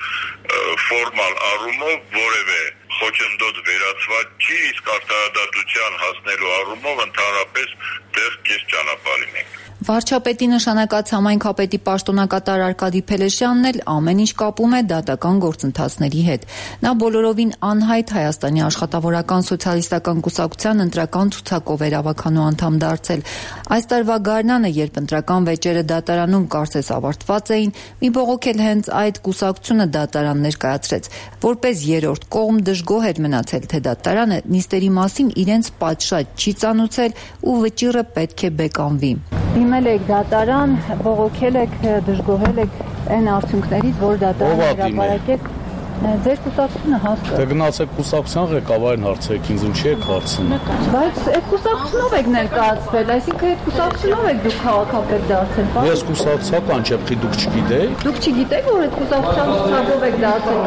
ֆորմալ առումով որևէ խոչընդոտ վերացված չի, իսկ արտահայտության հասնելու առումով ընդհանրապես դեռ կես ճանապարհին ենք։ Վարչապետի նշանակած համայնքապետի պաշտոնակատար Արկադի Փելեշյանն էլ ամեն ինչ կապում է դատական գործընթացների հետ։ Նա բոլորովին անհայտ Հայաստանի աշխատավորական սոցիալիստական կուսակցության ընտրական ցուցակով էր ավականու անդամ դարձել։ Այս տարվա գարնանը, երբ ընտրական վեճերը դատարանում կարծես ավարտված էին, մի բողոք էլ հենց այդ կուսակցությունը դատարան ներկայացրեց։ Որպես երրորդ կողմ դժգոհ էր մնացել, թե դատարանը նիստերի մասին իրենց պատշաճ չի ծանուցել ու վճիռը պետք է բեկանվի։ Դիմել եք դատարան, բողոքել եք, դժգոհել եք այն արդյունքներից, որ դատարանը հրապարակեց, ձեր կուսակցությունը հասկացա։ Դե գնացեք կուսակցության ղեկավարին հարցրեք, ինձ ինչի եք հարցնում։ Բայց այդ կուսակցությունով եք ներկայացվել, այսինքն այդ կուսակցությունով եք դուք քաղաքապետ դարձել։ Ես կուսակցական չեմ, խի դուք չգիտեք։ Դուք չգիտեք, որ այդ կուսակցության ցուցակով եք դարձել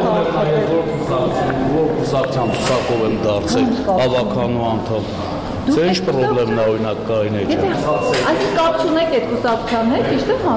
քաղաքապետ։ Որ կուսակցության ցուցակով եմ դարձել ավականու անդամ։ Ձեր ինչ պրոբլեմն է օրինակ կային է չէ։ Այս կապ չունեք այդ կուսակցության հետ, ճիշտ եմ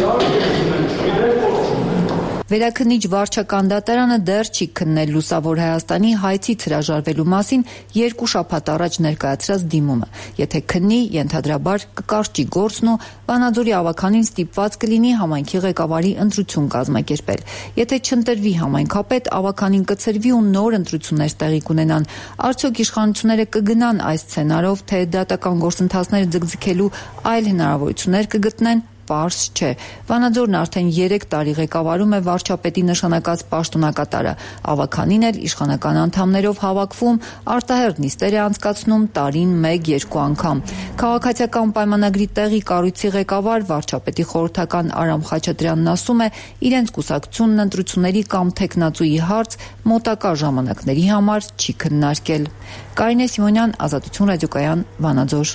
հասկանում։ Վերաքննիչ վարչական դատարանը դեռ չի քննել Լուսավոր Հայաստանի հայցից հրաժարվելու մասին 2 շաբաթ առաջ ներկայացրած դիմումը։ Եթե քննի, ենթադրաբար կկարճի գործն ու Վանաձորի ավականին ստիպված կլինի համայնքի ղեկավարի ընտրություն կազմակերպել։ Եթե չընտրվի համայնքապետ, ավականին կցրվի ու նոր ընտրություններ տեղի կունենան։ Արդյոք իշխանությունները կգնան այս սցենարով, թե դատական գործընթացները ձգձգելու այլ հնարավորություններ կգտնեն։ Պարզ չէ։ Վանաձորն արդեն 3 տարի ղեկավարում է վարչապետի նշանակած պաշտոնակատարը։ Ավականին էլ իշխանական անդամներով հավաքվում, արտահերթ նիստեր է անցկացնում տարին 1-2 անգամ։ Քաղաքացիական պայմանագրի տեղի կառույցի ղեկավար վարչապետի խորհրդական Արամ Խաչատրյանն ասում է, իրենց կուսակցությունն ընտրությունների կամ թեկնածուի հարց մոտակա ժամանակների համար չի քննարկել։ Կարինե Սիմոնյան, Ազատություն ռադիոկայան, Վանաձոր։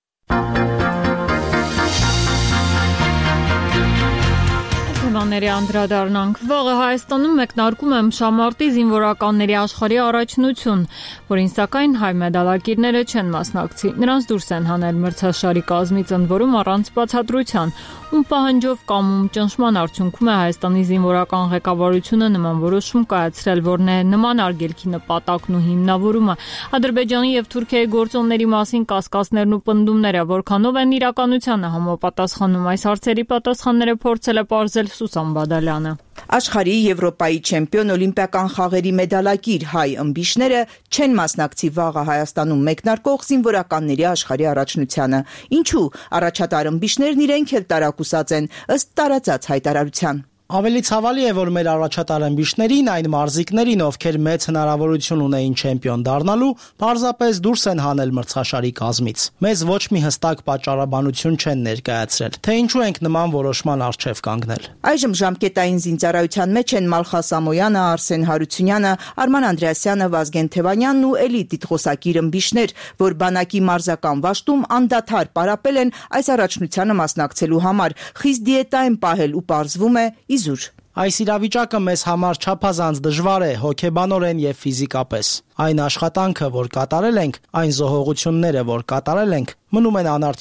Թեմաների անդրադառնանք։ Վաղը Հայաստանում մեկնարկում է ՄՇՄԱՐՏ-ի զինվորականների աշխարհի առաջնություն, որին սակայն հայ մեդալակիրները չեն մասնակցի։ Նրանց դուրս են հանել մրցաշարի կազմից, ընդ որում առանց բացատրության, ում պահանջով կամ ում ճնշման արդյունքում է Հայաստանի զինվորական ղեկավարությունը նման որոշում կայացրել, որն է նման արգելքի նպատակն ու հիմնավորումը։ Ադրբեջանի եւ Թուրքիայի գործոնների մասին կասկածներն ու պնդումները որքանով են իրականությանը համապատասխանում, այս հարցերի պատասխանները փորձել է պարզել Սուսան Բադալյանը։ Աշխարհի Եվրոպայի չեմպիոն օլիմպիական խաղերի մեդալակիր հայ ըմբիշները չեն մասնակցի վաղը Հայաստանում մեկնարկող զինվորականների աշխարհի առաջնությանը։ Ինչու առաջատար ըմբիշներն իրենք էլ տարակուսած են ըստ տարածած հայտարարության։ Ավելի ցավալի է, որ մեր առաջատար ըմբիշներին, այն մարզիկներին, ովքեր մեծ հնարավորություն ունեին չեմպիոն դառնալու, պարզապես դուրս են հանել մրցաշարի կազմից։ Մեզ ոչ մի հստակ պատճառաբանություն չեն ներկայացրել, թե ինչու ենք նման որոշման առջև կանգնել։ Այժմ ժամկետային զինծառայության մեջ են Մալխաս Ամոյանը, Արսեն Հարությունյանը, Արման Անդրեասյանը, Վազգեն Թևանյանն ու էլի դիտխոսակիր ըմբիշներ, որ բանակի մարզական վաշտում անդադար պարապել են այս առաջնությանը մասնակցելու համար, խիստ դիետա են պահել ու պարզվում է իզուր։ Այս իրավիճակը մեզ համար չափազանց դժվար է հոգեբանորեն եւ ֆիզիկապես։ Այն աշխատանքը, որ կատարել ենք, այն զոհողությունները, որ կատարել ենք, մնում են անարդյունք։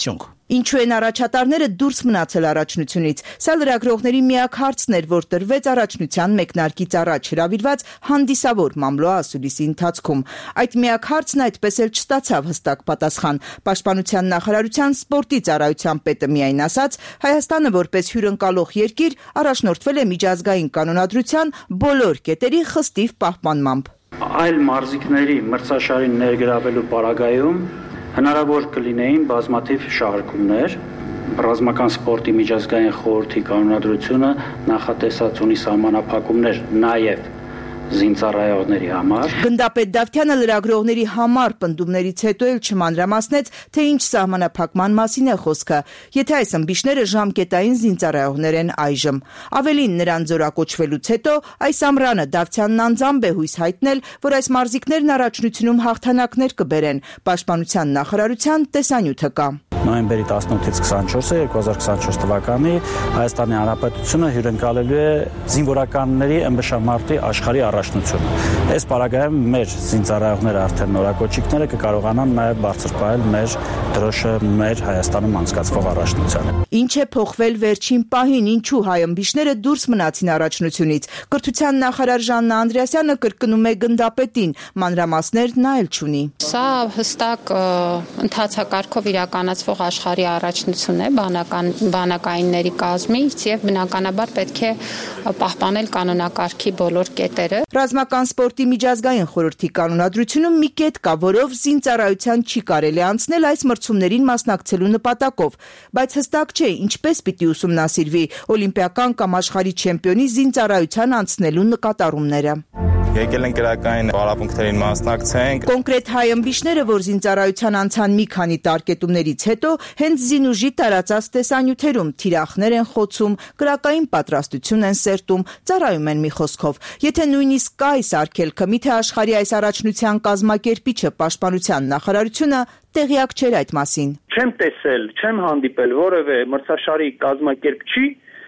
Ինչու են առաջատարները դուրս մնացել առաջնությունից։ Սա լրագրողների միակ հարցն էր, որ տրվեց առաջնության մեկնարկից առաջ հրավիրված հանդիսավոր մամլո ասուլիսի ընթացքում։ Այդ միակ հարցն այդպես էլ չստացավ հստակ պատասխան։ Պաշտպանության նախարարության սպորտի ծառայության պետը միայն ասաց, Հայաստանը որպես հյուրընկալող երկիր առաջնորդվել է միջազգային կանոնադրության բոլոր կետերի խստիվ պահպանմամբ։ Այլ մարզիկների մրցաշարին ներգրավելու պարագայում հնարավոր կլինեին բազմաթիվ շահարկումներ, ռազմական սպորտի միջազգային խորհրդի կանոնադրությունը նախատեսած ունի սահմանափակումներ նաև զինծառայողների համար։ Գնդապետ Դավթյանը լրագրողների համար պնդումներից հետո էլ չմանրամասնեց, թե ինչ սահմանափակման մասին է խոսքը, եթե այս ըմբիշները ժամկետային զինծառայողներ են այժմ։ Ավելին, նրան զորակոչվելուց հետո այս ամռանը Դավթյանն անձամբ է հույս հայտնել, որ այս մարզիկներն առաջնությունում հաղթանակներ կբերեն։ Պաշտպանության նախարարության տեսանյութը կա։ Նոյեմբերի 18-ից 24-ը 2024 թվականի Հայաստանի Հանրապետությունը հյուրընկալելու է զինվորականների ըմբշամարտի աշխարհի առաջնությունը։ Այս պարագայում մեր զինծառայողները արդեն նորակոչիկները կկարողանան նաև բարձրպահել մեր դրոշը մեր Հայաստանում անցկացվող առաջնությանը։ Ինչ է փոխվել վերջին պահին, ինչու հայ ըմբիշները դուրս մնացին առաջնությունից։ Կրթության նախարար Ժաննա Անդրեասյանը կրկնում է գնդապետին, մանրամասներ նա էլ չունի։ Սա հստակ ընթացակարգով իրականացվող աշխարհի առաջնություն է բանակայինների կազմից եւ բնականաբար պետք է պահպանել կանոնակարգի բոլոր կետերը։ Ռազմական սպորտի միջազգային խորհրդի կանոնադրությունում մի կետ կա, որով զինծառայության չի կարելի անցնել այս մրցումներին մասնակցելու նպատակով, բայց հստակ չէ ինչպես պիտի ուսումնասիրվի օլիմպիական կամ աշխարհի չեմպիոնի զինծառայության անցնելու նկատառումները։ Եկել են քրակային պարապմունքներին մասնակցենք։ Կոնկրետ հայ ըմբիշները, որ զինծառայության անցան մի քանի տարկետումներից հետո, հենց զինուժի տարածած տեսանյութերում թիրախներ են խոցում, քրակային պատրաստություն են սերտում, ծառայում են մի խոսքով։ Եթե նույնիսկ կա այս արգելքը, միթե աշխարհի այս առաջնության կազմակերպիչը պաշտպանության նախարարությունը տեղյակ չէր այդ մասին։ Չեմ տեսել, չեմ հանդիպել որևէ մրցաշարի կազմակերպչի,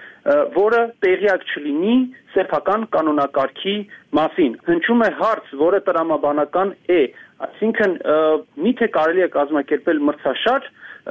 որը տեղյակ չլինի սեփական կանոնակարգի մասին։ Հնչում է հարց, որը տրամաբանական է, այսինքն միթե կարելի է կազմակերպել մրցաշար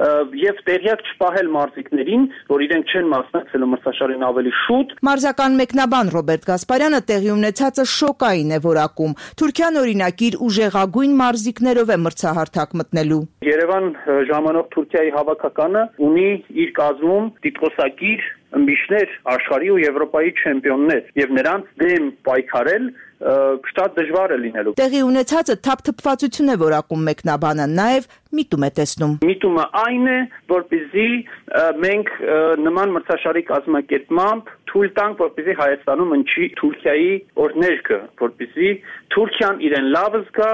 եւ տեղյակ չպահել մարզիկներին, որ իրենք չեն մասնակցելու մրցաշարին ավելի շուտ։ Մարզական մեկնաբան Ռոբերտ Գասպարյանը տեղի ունեցածը շոկային է որակում։ Թուրքիան օրինակ իր ուժեղագույն մարզիկներով է մրցահարթակ մտնելու։ Երևան ժամանող Թուրքիայի հավաքականը ունի իր կազմում տիտղոսակիր ըմբիշներ, աշխարհի ու Եվրոպայի չեմպիոններ եւ նրանց դեմ պայքարել շատ դժվար է լինելու։ Տեղի ունեցածը թափթփվածություն է որակում մեկնաբանը, նաև միտում է տեսնում։ Միտումը այն է, որպեսզի մենք նման մրցաշարի կազմակերպմամբ թույլ տանք, որպեսզի Հայաստանում ընչի Թուրքիայի օրհներգը, որպեսզի Թուրքիան իրեն լավ զգա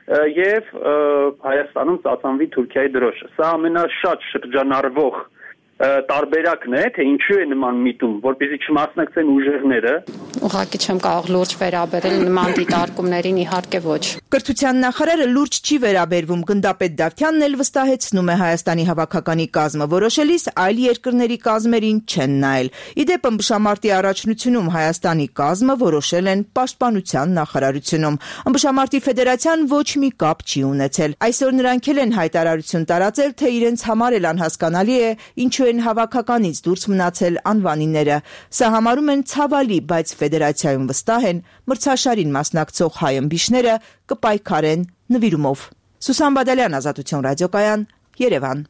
եւ Հայաստանում ծածանվի Թուրքիայի դրոշը։ Սա ամենաշատ շրջանառվող տարբերակն է, թե ինչու է նման միտում, որպեսզի չմասնակցեն ուժեղները։ Ուղղակի չեմ կարող լուրջ վերաբերել նման դիտարկումներին, իհարկե ոչ։ Կրթության նախարարը լուրջ չի վերաբերվում, գնդապետ Դավթյանն էլ վստահեցնում է Հայաստանի հավաքականի կազմը որոշելիս այլ երկրների կազմերին չեն նայել։ Իդեպ ըմբշամարտի առաջնությունում Հայաստանի կազմը որոշել են պաշտպանության նախարարությունում։ Ըմբշամարտի ֆեդերացիան ոչ մի կապ չի ունեցել։ Այսօր նրանք էլ են հայտարարություն տարածել, թե իրենց համար էլ անհասկանալի է, ինչու են հավաքականից դուրս մնացել անվանիները։ Սա համարում են ցավալի, բայց ֆեդերացիայում վստահ են, մրցաշարին մասնակցող հայ ըմբիշները կպայքարեն նվիրումով։ Սուսան Բադալյան, Ազատություն ռադիոկայան, Երևան։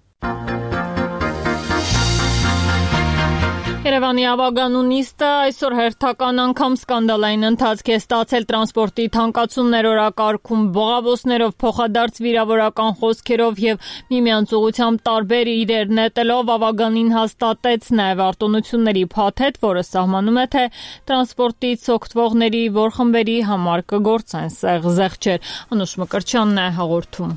Երևանի ավագանու նիստը այսօր հերթական անգամ սկանդալային ընթացք է ստացել տրանսպորտի թանկացումներ օրակարգում, բողավոցներով, փոխադարձ վիրավորական խոսքերով եւ միմյանց ուղղությամբ տարբեր իրեր նետելով ավագանին հաստատեց նաեւ արտոնությունների փաթեթ, որը սահմանում է, թե տրանսպորտից օգտվողների որ խմբերի համար կգործեն սեղ զեղչեր։ Անուշ Մկրտչյանն է հաղորդում։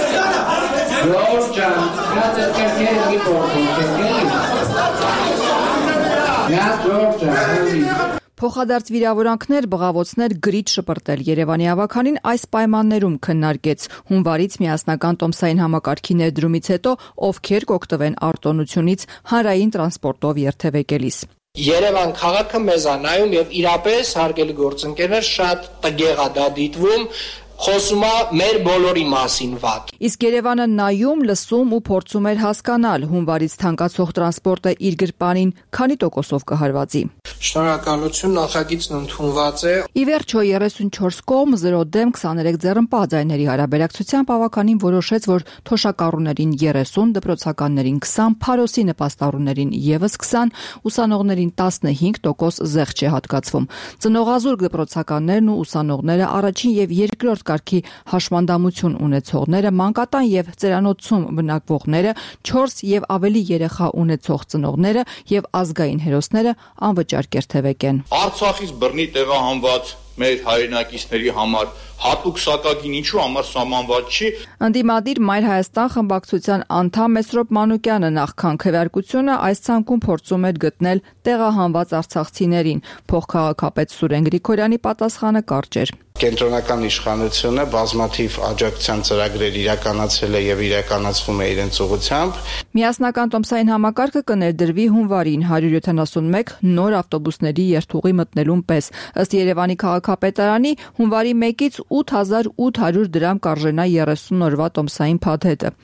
Փոխադարձ վիրավորանքներ, բղավոցներ, գրիչ շպրտել Երևանի ավականին այս պայմաններում քննարկեց հունվարից միասնական տոմսային համակարգի ներդրումից հետո ովքեր կօգտվեն արտոնությունից հանրային տրանսպորտով երթևեկելիս։ Երևան քաղաքը մեզ է նայում եւ իրապես հարգելի գործընկերներ շատ տգեղ է դա դիտվում խոսում է մեր բոլորի մասին վատ։ Իսկ Երևանը նայում, լսում ու փորձում էր հասկանալ հունվարից թանկացող տրանսպորտը իր գրպանին քանի տոկոսով կհարվածի։ Շնորհակալություն, նախագիծն ընդունված է։ Ի վերջո 34 կողմ 0 դեմ 23 ձեռնպահ ձայների հարաբերակցությամբ ավականին որոշեց, որ թոշակառուներին 30, դպրոցականներին 20, փարոսի նպաստառուներին եւս 20, ուսանողներին 15% զեղչ է հատկացվում։ Ծնողազուրկ դպրոցականներն ու ուսանողները, առաջին եւ երկրորդ կարգի հաշմանդամություն ունեցողները, մանկատան եւ ծերանոցում բնակվողները, 4 եւ ավելի երեխա ունեցող ծնողները եւ ազգային հերոսները անվճար կերթևեկեն։ Արցախից բռնի տեղահանված մեր հայրենակիցների համար հատուկ սակագին ինչու համար սահմանված չի։ Ընդդիմադիր Մայր Հայաստան խմբակցության անդամ Մեսրոպ Մանուկյանը նախքան քվեարկությունը այս ցանկում փորձում էր գտնել տեղահանված արցախցիներին։ Փոխքաղաքապետ Սուրեն Գրիգորյանի պատասխանը կարճ էր։ Կենտրոնական իշխանությունը բազմաթիվ աջակցության ծրագրեր իրականացրել է եւ իրականացվում է իրենց ուղղությամբ։ Միասնական տոմսային համակարգը կներդրվի հունվարին 171 նոր ավտոբուսների երթուղի մտնելուն պես։ Ըստ Երևանի քաղաքապետարանի հունվարի 1-ից 8800 դրամ կարժենա 30 օրվա տոմսային փաթեթը,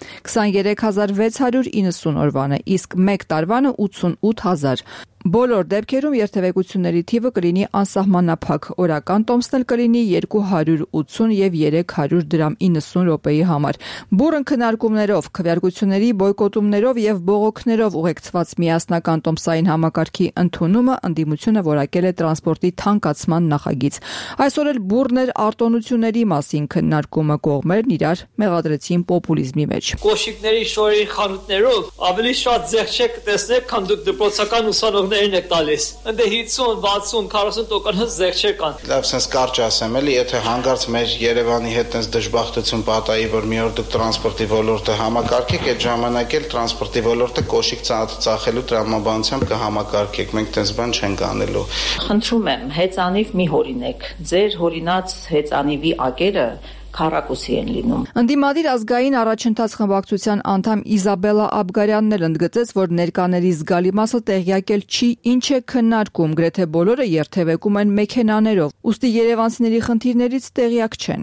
23690 օրվանը, իսկ 1 տարվանը 88000։ Բոլոր դեպքերում երթևեկությունների թիվը կլինի անսահմանափակ, օրական տոմսն էլ կլինի 280 եւ 300 դրամ 90 րոպեի համար։ Բուռն քննարկումներով, քվեարկությունների բոյկոտումներով եւ բողոքներով ուղեկցված միասնական տոմսային համակարգի ընդունումը ընդդիմությունը որակել է տրանսպորտի թանկացման նախագիծ։ Այսօր էլ բուռն էր արտոնությունների մասին քննարկումը, կողմերն իրար մեղադրեցին պոպուլիզմի մեջ։ Կոշիկների շորերի խանութներով ավելի շատ զեղչ կտեսնեք, քան դուք դպրոցական ուսանողներն եք տալիս։ Ընդ 50, 60, 40% զեղչ կան։ Լավ, sense կարճ ասեմ, էլի, եթե հանգարց մեր Երևանի հետ այնպես դժբախտություն պատահի, որ մի օր դուք տրանսպորտի ոլորտը համակարգեք, այդ ժամանակ էլ տրանսպորտի ոլորտը կոշիկ ծախելու տրամաբանությամբ կհամակարգեք։ Մենք տես բան չենք անելու։ Խնդրում եմ, հեծանիվ մի հորինեք։ Ձեր հորինած հեծանիվի ակերը քառակուսի են լինում։ Ընդդիմադիր ազգային առաջընթաց խմբակցության անդամ Իզաբելա Աբգարյանն էլ ընդգծեց, որ ներկաների զգալի մասը տեղյակել չի ինչ է քննարկում, գրեթե բոլորը երթևեկում են մեքենաներով, ուստի երևանցիների խնդիրներից տեղյակ չեն։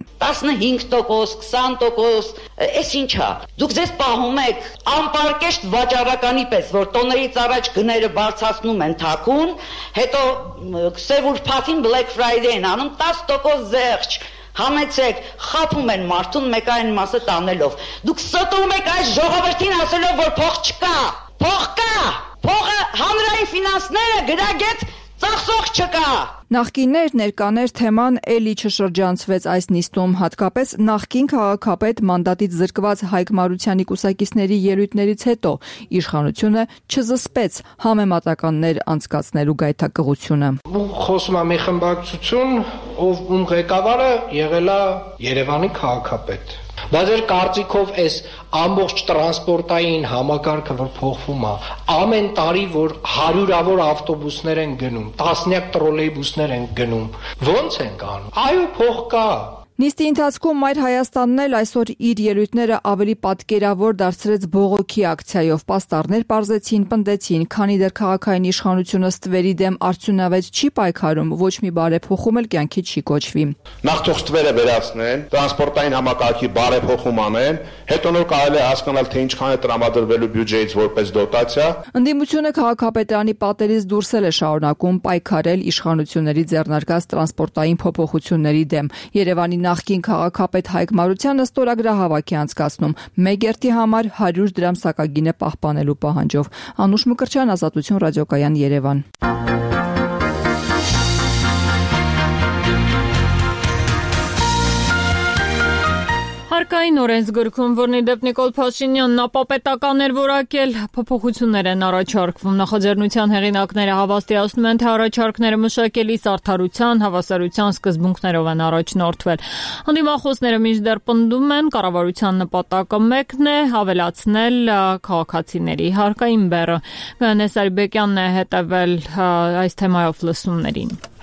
15%, 20%, էս ինչ է։ Դուք ձեզ պահում եք անպարկեշտ վաճառականի պես, որ տոներից առաջ գները բարձրացնում են թաքուն, հետո սև ուրբաթին Black Friday են անում 10% զեղչ։ Համեցեք, խափում են մարդուն մեկային մասը տանելով։ Դուք ստում եք այս ժողովրդին ասելով, որ փող չկա։ Փող կա։ Փողը հանրային ֆինանսները գրագետ ծախսող չկա։ Նախկիններ, ներկաներ թեման էլի չշրջանցվեց այս նիստում, հատկապես նախկին քաղաքապետ մանդատից զրկված Հայկ Մարությանի կուսակիցների ելույթներից հետո իշխանությունը չզսպեց համեմատականներ անցկացնելու գայթակղությունը։ Խոսում եմ մի խմբակցություն, ում ղեկավարը եղել է Երևանի քաղաքապետ։ Բայց ձեր կարծիքով այս ամբողջ տրանսպորտային համակարգը որ փոխվում է, ամեն տարի որ հարյուրավոր ավտոբուսներ են գնում, տասնյակ տրոլեյբուսներ են գնում, ո՞նց են անում։ Այո, փող կա։ Նիստի ընթացքում Մայր Հայաստանն էլ այսօր իր ելույթները ավելի պատկերավոր դարձրեց բողոքի ակցիայով։ Պաստառներ պարզեցին, պնդեցին, քանի դեռ քաղաքային իշխանությունը ստվերի դեմ արդյունավետ չի պայքարում, ոչ մի բարեփոխում էլ կյանքի չի կոչվի։ Նախ թող ստվերը վերացնեն, տրանսպորտային համակարգի բարեփոխում անեն, հետո նոր կարելի է հասկանալ, թե ինչքան է տրամադրվելու բյուջեից որպես դոտացիա։ Ընդդիմությունը քաղաքապետարանի պատերից դուրս է շարունակում պայքարել իշխանությունների ձեռնարկած տրանսպորտային փոփոխությունների դեմ։ Երևանի նախկին քաղաքապետ Հայկ Մարությանը ստորագրահավաք է անցկացնում մեկ համար 100 դրամ սակագինը պահպանելու պահանջով։ Անուշ Մկրտչյան, Ազատություն ռադիոկայան, Երևան։ Հարկային օրենսգրքում, որն ի դեպ Նիկոլ Փաշինյանն ապապետական էր որակել, փոփոխություններ են առաջարկվում։ Նախաձեռնության հեղինակները հավաստիացնում են, թե առաջարկները մշակելիս արդարության, հավասարության սկզբունքներով են առաջնորդվել։ Ընդդիմախոսները մինչդեռ պնդում են, կառավարության նպատակը մեկն է՝ ավելացնել քաղաքացիների հարկային բեռը։ Գայանե Սարիբեկյանն է հետևել այս թեմայով լսումներին։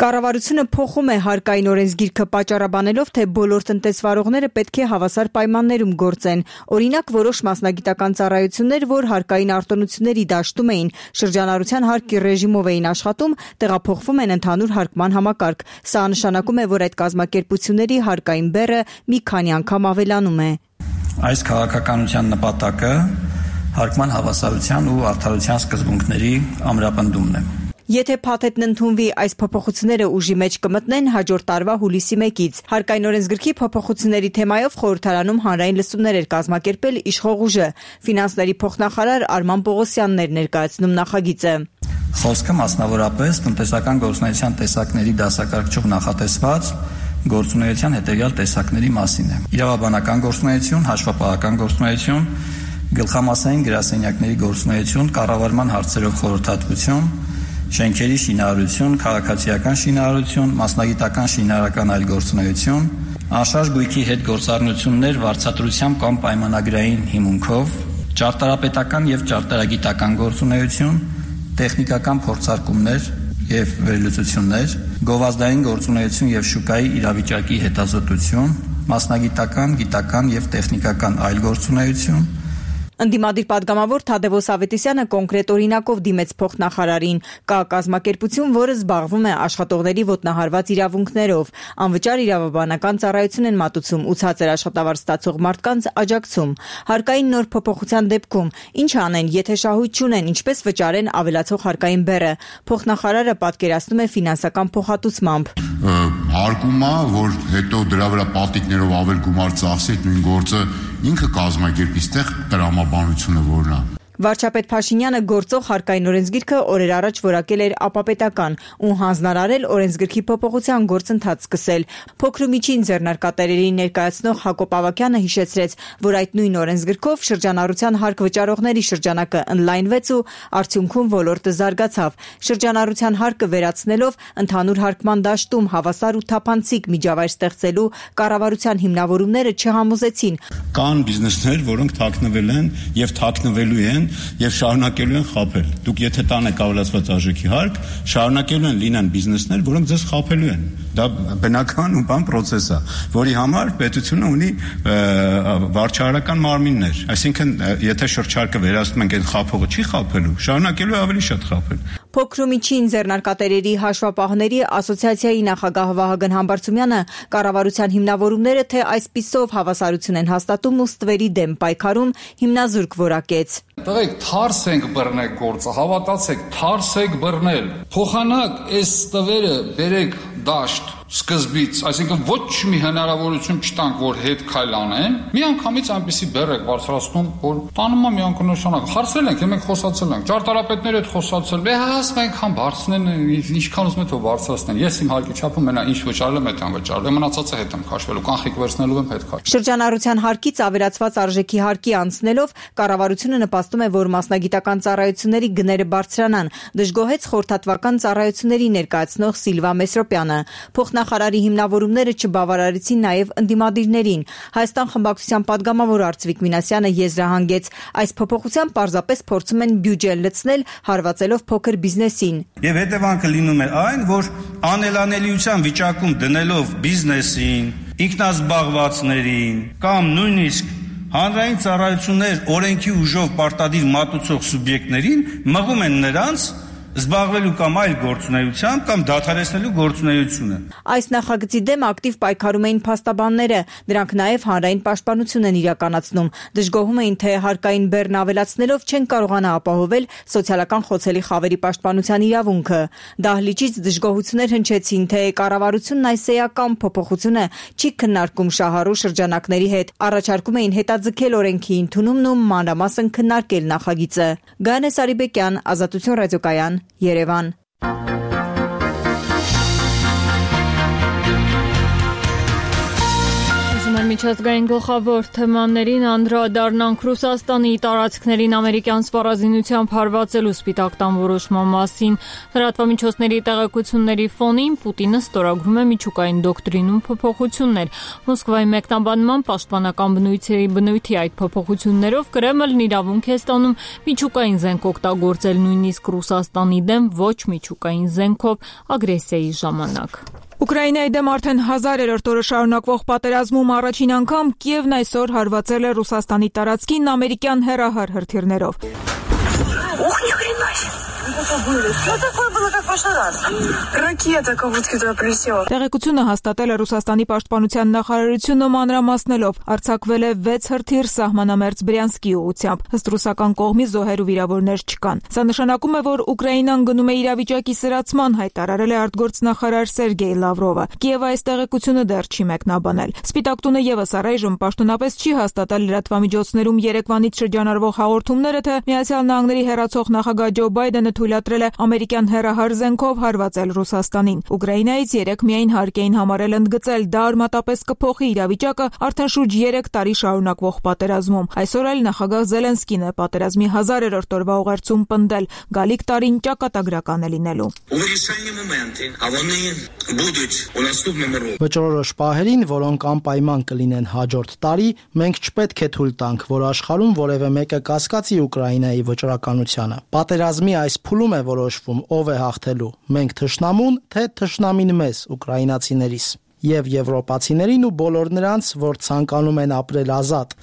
Կառավարությունը փոխում է հարկային օրենսգիրքը պատճառաբանելով, թե բոլոր տնտեսվարողները պետք է հավասար պայմաններում գործեն։ Օրինակ, որոշ մասնագիտական ծառայություններ, որ հարկային արտոնությունների դաշտում էին, շրջանառության հարկի ռեժիմով էին աշխատում, տեղափոխվում են ընդհանուր հարկման համակարգ։ Սա նշանակում է, որ այդ կազմակերպությունների հարկային բեռը մի քանի անգամ ավելանում է։ Այս քաղաքականության նպատակը հարկման հավասարության ու արդարության սկզբունքների ամրապնդումն է։ Եթե փաթեթն ընդունվի, այս փոփոխությունները ուժի մեջ կմտնեն հաջորդ տարվա հուլիսի 1-ից։ Հարկային օրենսգրքի փոփոխությունների թեմայով խորհրդարանում հանրային լսումներ էր կազմակերպել իշխող ուժը։ Ֆինանսների փոխնախարար Արման Պողոսյանն էր ներկայացնում նախագիծը։ Խոսքը մասնավորապես տնտեսական գործունեության տեսակների դասակարգչով նախատեսված գործունեության հետևյալ տեսակների մասին է։ Իրավաբանական գործունեություն, հաշվապահական գործունեություն, գլխամասային գրասենյակների գործունեություն, կառավարման հարցերով խորհրդատվություն, շենքերի շինարարություն, քաղաքացիական շինարարություն, մասնագիտական շինարարական այլ գործունեություն, անշարժ գույքի հետ գործառնություններ վարձատրությամբ կամ պայմանագրային հիմունքով, ճարտարապետական եւ ճարտարագիտական գործունեություն, տեխնիկական փորձարկումներ եւ վերլուծություններ, գովազդային գործունեություն եւ շուկայի իրավիճակի հետազոտություն, մասնագիտական, գիտական եւ տեխնիկական այլ գործունեություն։ Ընդդիմադիր պատգամավոր Թադևոս Ավետիսյանը կոնկրետ օրինակով դիմեց փոխնախարարին։ Կա կազմակերպություն, որը զբաղվում է աշխատողների ոտնահարված իրավունքներով, անվճար իրավաբանական ծառայություն են մատուցում ու ցածր աշխատավարձ ստացող մարդկանց աջակցում։ Հարկային նոր փոփոխության դեպքում ինչ անեն, եթե շահույթ չունեն, ինչպես վճարեն ավելացող հարկային բեռը։ Փոխնախարարը պատկերացնում է ֆինանսական փոխհատուցմամբ։ Հարկում է, որ հետո դրա վրա պատիկներով ավել գումար ծախսի, նույն գործը ինքը կազմակերպի, ստեղ տրամաբանությունը որն է։ Վարչապետ Փաշինյանը գործող հարկային օրենսգիրքը օրեր առաջ որակել էր ապապետական ու հանձնարարել օրենսգրքի փոփոխության գործընթաց սկսել։ Փոքր ու միջին ձեռնարկատերերի ներկայացնող Հակոբ Ավագյանը հիշեցրեց, որ այդ նույն օրենսգրքով շրջանառության հարկ վճարողների շրջանակը ընդլայնվեց ու արդյունքում ոլորտը զարգացավ։ Շրջանառության հարկը վերացնելով ընդհանուր հարկման դաշտում հավասար ու թափանցիկ միջավայր ստեղծելու կառավարության հիմնավորումները չհամոզեցին։ Կան բիզնեսներ, որոնք թաքնվել են եւ թաքնվելու են եւ շարունակելու են խաբել։ Դուք եթե տանեք ավելացված արժեքի հարկ, շարունակելու են լինեն բիզնեսներ, որոնք ձեզ խաբելու են։ Դա բնական ու բան process է, որի համար պետությունը ունի վարչահարական մարմիններ։ Այսինքն, եթե շրջարկը վերացնում ենք, այն խաբողը չի խաբելու, շարունակելու ավելի շատ խաբել։ Փոքր ու միջին ձեռնարկատերերի հաշվապահների ասոցիացիայի նախագահ Վահագն Համբարձումյանը կառավարության հիմնավորումները թե այսպիսով հավասարություն են հաստատում ու ստվերի դեմ պայքարում հիմնազուրկ որակեց։ Տղեկ, թարս ենք բռնել գործը, հավատացեք, թարս ենք բռնել։ Փոխանակ այս տվերը բերեք դաշտ սկզբից, այսինքն ոչ մի հնարավորություն չտանք, որ հետ քայլ անեն, միանգամից այնպիսի բեռ եք բարձրացնում, որ տանում է միանգամից հարցրել ենք, մենք խոսացել ենք, ճարտարապետները հետ խոսացել, ասում ենք համ բարձրնեն, ինչքան ուզում եք թող բարձրացնեն։ Ես իմ հարկի չափում մենա ինչ վճարել եմ, այդ անվճարել, մնացածը հետ եմ քաշվելու, կանխիկ վերցնելու եմ հետ քաշ։ Շրջանառության հարկից ավելացված արժեքի հարկի անցնելով կառավարությունը նպաստում է, որ մասնագիտական ծառայությունների գները բարձրանան, դժգոհեց խորհրդատվական ծառայությունների ներկայացնող Սիլվա Մեսրոպյանը։ Փոխնախարարի հիմնավորումները չբավարարեցին նաև ընդդիմադիրներին։ Հայաստան խմբակցության պատգամավոր Արծվիկ Մինասյանը եզրահանգեց, այս փոփոխությամբ պարզապես փորձում են բյուջեն լցնել, հարվածելով փոքր բիզնեսին։ Եվ հետևանքը լինում է այն, որ անելանելիության վիճակում դնելով բիզնեսին, ինքնազբաղվածներին կամ նույնիսկ հանրային ծառայություններ օրենքի ուժով պարտադիր մատուցող սուբյեկտներին մղում են նրանց զբաղվելու կամ այլ գործունեությամբ կամ դադարեցնելու գործունեությունը։ Այս նախագծի դեմ ակտիվ պայքարում էին փաստաբանները, դրանք նաև հանրային պաշտպանություն են իրականացնում։ Դժգոհում էին, թե հարկային բեռն ավելացնելով չեն կարողանա ապահովել սոցիալական խոցելի խավերի պաշտպանության իրավունքը։ Դահլիճից դժգոհություններ հնչեցին, թե կառավարությունն այս էական փոփոխությունը չի քննարկում շահառու շրջանակների հետ։ Առաջարկում էին հետաձգել օրենքի ընդունումն ու մանրամասն քննարկել նախագիծը։ Գայանե Սարիբեկյան, Ազատություն ռադիոկայան, Երևան։ միջազգային գլխավոր թեմաներին անդրադառնանք Ռուսաստանի տարածքներին ամերիկյան սպառազինությամբ հարվածելու Սպիտակ տան որոշման մասին։ Լրատվամիջոցների տեղեկությունների ֆոնին Պուտինը ստորագրում է միջուկային դոկտրինում փոփոխություններ։ Մոսկվայի մեկնաբանման պաշտպանական բնույթի այդ փոփոխություններով Կրեմլն իրավունք է ստանում միջուկային զենք օգտագործել նույնիսկ Ռուսաստանի դեմ ոչ միջուկային զենքով ագրեսիայի ժամանակ։ Ուկրաինայի դեմ արդեն 1000-րդ օրը շարունակվող պատերազմում առաջին անգամ Կիևն այսօր հարվածել է Ռուսաստանի տարածքին ամերիկյան հեռահար հրթիռներով։ Տեղեկությունը հաստատել է Ռուսաստանի պաշտպանության նախարարությունը մանրամասնելով, արձակվել է 6 հրթիռ սահմանամերձ Բրյանսկի ուղղությամբ։ Ըստ ռուսական կողմի զոհեր ու վիրավորներ չկան։ Սա նշանակում է, որ Ուկրաինան գնում է իրավիճակի սրացման, հայտարարել է արտգործնախարար Սերգեյ Լավրովը։ Կիևը այս տեղեկությունը դեռ չի մեկնաբանել։ Սպիտակ տունը եւս առայժմ պաշտոնապես չի հաստատել լրատվամիջոցներում երեկվանից շրջանառվող հաղորդումները, թե Միացյալ Նահանգների հեռացող նախագահ Ջո Բայդենը թույլատրել է ամերիկյան հեռահար զենքով հարվածել Ռուսաստանին։ Ուկրաինայից երեք միայն հարկ էին համարել ընդգծել, դա արմատապես կփոխի իրավիճակը արդեն շուրջ 3 տարի շարունակվող պատերազմում։ Այսօր էլ նախագահ Զելենսկին է պատերազմի 1000-րդ օրվա ուղերձում պնդել, գալիք տարին ճակատագրական է լինելու։ Վճռորոշ պահերին, որոնք անպայման կլինեն հաջորդ տարի, մենք չպետք է թույլ տանք, որ աշխարհում որևէ մեկը կասկածի Ուկրաինայի վճռականությանը։ Պատերազմի այս փուլում է որոշվում, ով է հաղթելու՝ մենք թշնամուն, թե թշնամին մեզ, ուկրաինացիներիս, եւ եվրոպացիներին ու բոլոր նրանց, որ ցանկանում են ապրել ազատ։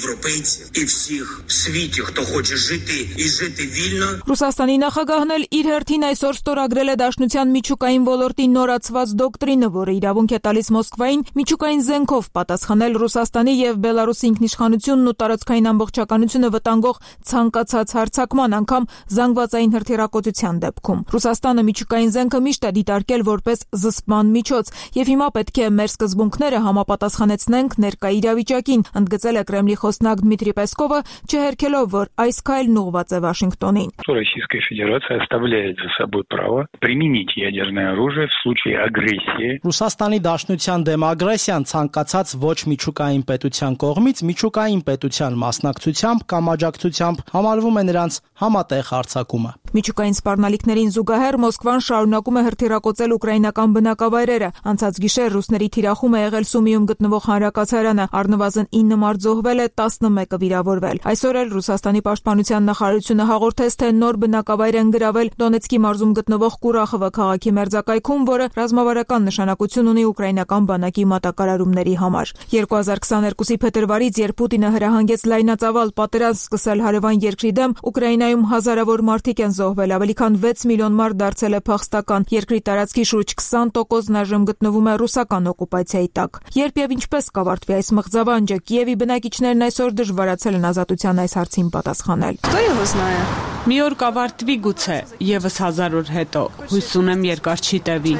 Ռուսաստանի նախագահն էլ իր հերթին այսօր ստորագրել է Դաշնության միջուկային ոլորտի նորացված դոկտրինը, որը իրավունք է տալիս Մոսկվային միջուկային զենքով պատասխանել Ռուսաստանի եւ Բելարուսի ինքնիշխանությունն ու տարածքային ամբողջականությունը վտանգող ցանկացած հարձակման, անգամ զանգվածային հրթիռակոծության դեպքում։ Ռուսաստանը միջուկային զենքը միշտ է դիտարկել որպես զսպման միջոց, եւ հիմա պետք է մեր սկզբունքները համապատասխանեցնենք ներկա իրավիճակին, ընդգծել է Կրեմլի խոսնակ Դմիտրի Պեսկովը, չհերքելով, որ այս քայլն ուղղված է Վաշինգտոնին։ Российская Федерация оставляет за собой право применить ядерное оружие в случае агрессии. Ռուսաստանի Դաշնության դեմ ագրեսիան ցանկացած ոչ միջուկային պետության կողմից միջուկային պետության մասնակցությամբ կամ աջակցությամբ համարվում է նրանց համատեղ հարձակումը։ Միջուկային սպառնալիքներին զուգահեռ Մոսկվան շարունակում է հրթիռակոծել ուկրաինական բնակավայրերը։ Անցած գիշեր ռուսների թիրախում է եղել Սումիում գտնվող հանրակացարանը, առնվազն 9 մարդ զոհվել է, 11-ը վիրավորվել։ Այսօր էլ Ռուսաստանի պաշտպանության նախարարությունը հաղորդեց, թե նոր բնակավայր են գրավել Դոնեցկի մարզում գտնվող Կուրախովը քաղաքի մերձակայքում, որը ռազմավարական նշանակություն ունի ուկրաինական բանակի մատակարարումների համար։ 2022-ի փետրվարից, երբ Պուտինը հրահանգեց լայնածավալ պատերազմ սկսել հարևան երկրի դեմ, Ուկրաինայում հազարավոր մարդիկ են զոհվել, ավելի քան 6 միլիոն մարդ դարձել է փախստական։ Երկրի տարածքի շուրջ 20%-ն այժմ գտնվում է ռուսական օկուպացիայի տակ։ Երբ եւ ինչպես կավարտվի այս մղձավանջը, Կիևի բնակիչներն այսօր դժվարացել են ազատության այս հարցին պատասխանել։ Մի օր կավարտվի գուցե, եւս 1000 օր հետո, հույս ունեմ երկար չի տևի։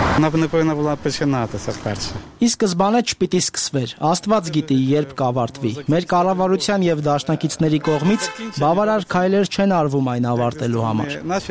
Ի սկզբանե չպիտի սկսվեր, Աստված գիտի, երբ կավարտվի։ Մեր կառավարության եւ դաշնակիցների կողմից բավարար քայլեր չեն արվում այն ավարտելու համար։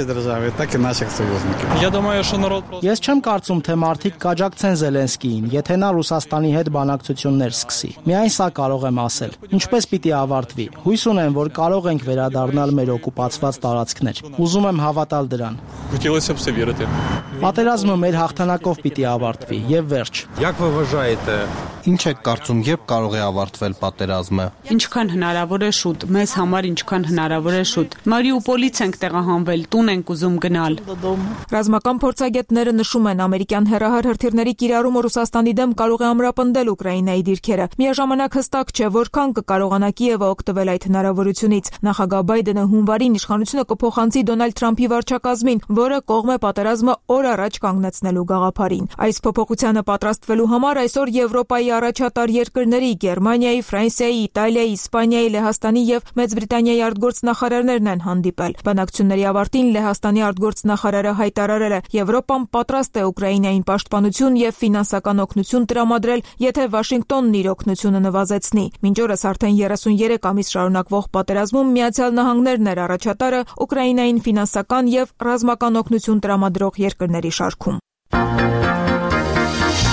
Ես չեմ կարծում, թե մարդիկ կաջակցեն Զելենսկիին, եթե նա Ռուսաստանի հետ բանակցություններ սկսի։ Միայն սա կարող եմ ասել։ Ինչպես պիտի ավարտվի։ Հույս ունեմ, որ կարող ենք վերադառնալ մեր օկուպացված տարածքներ։ Ուզում եմ հավատալ դրան։ Պատերազմը մեր հաղթանակով պիտի ավարտվի եւ վերջ։ Ինչ եք կարծում, երբ կարող է ավարտվել պատերազմը։ Ինչքան հնարավոր է շուտ, մեզ համար ինչքան հնարավոր է շուտ։ Մարիուպոլից ենք տեղահանվել, տուն ենք ուզում գնալ։ Ռազմական փորձագետները նշում են, ամերիկյան հեռահար հրթիռների կիրառումը Ռուսաստանի դեմ կարող է ամրապնդել Ուկրաինայի դիրքերը։ Միաժամանակ հստակ չէ, որքան կկարողանա Կիևը օգտվել այդ հնարավորությունից։ Նախագահ Բայդենը հունվարին իշխանությունը կփոխանցի Դոնալդ Թրամփի վարչակազմին, որը կողմ է պատերազմը օր առաջ կանգնեցնելու գաղափարին։ Այս փոփոխությանը պատրաստվելու համար այսօր Եվրոպայի առաջատար երկրների Գերմանիայի, Ֆրանսիայի, Իտալիայի, Իսպանիայի, Լեհաստանի եւ Մեծ Բրիտանիայի արտգործնախարարներն են հանդիպել։ Բանակցությունների ավարտին Լեհաստանի արտգործնախարարը հայտարարել է, Եվրոպան պատրաստ է Ուկրաինային պաշտպանություն եւ ֆինանսական օգնություն տրամադրել, եթե Վաշինգտոնն իր օգնությունը նվազեցնի։ Մինչ օրս արդեն 33 ամիս շարունակվող պատերազմում Միացյալ Նահանգներն էր առաջատարը Ուկրաինային ֆինանսական եւ ռազմական օգնություն տրամադրող երկրների շարքում։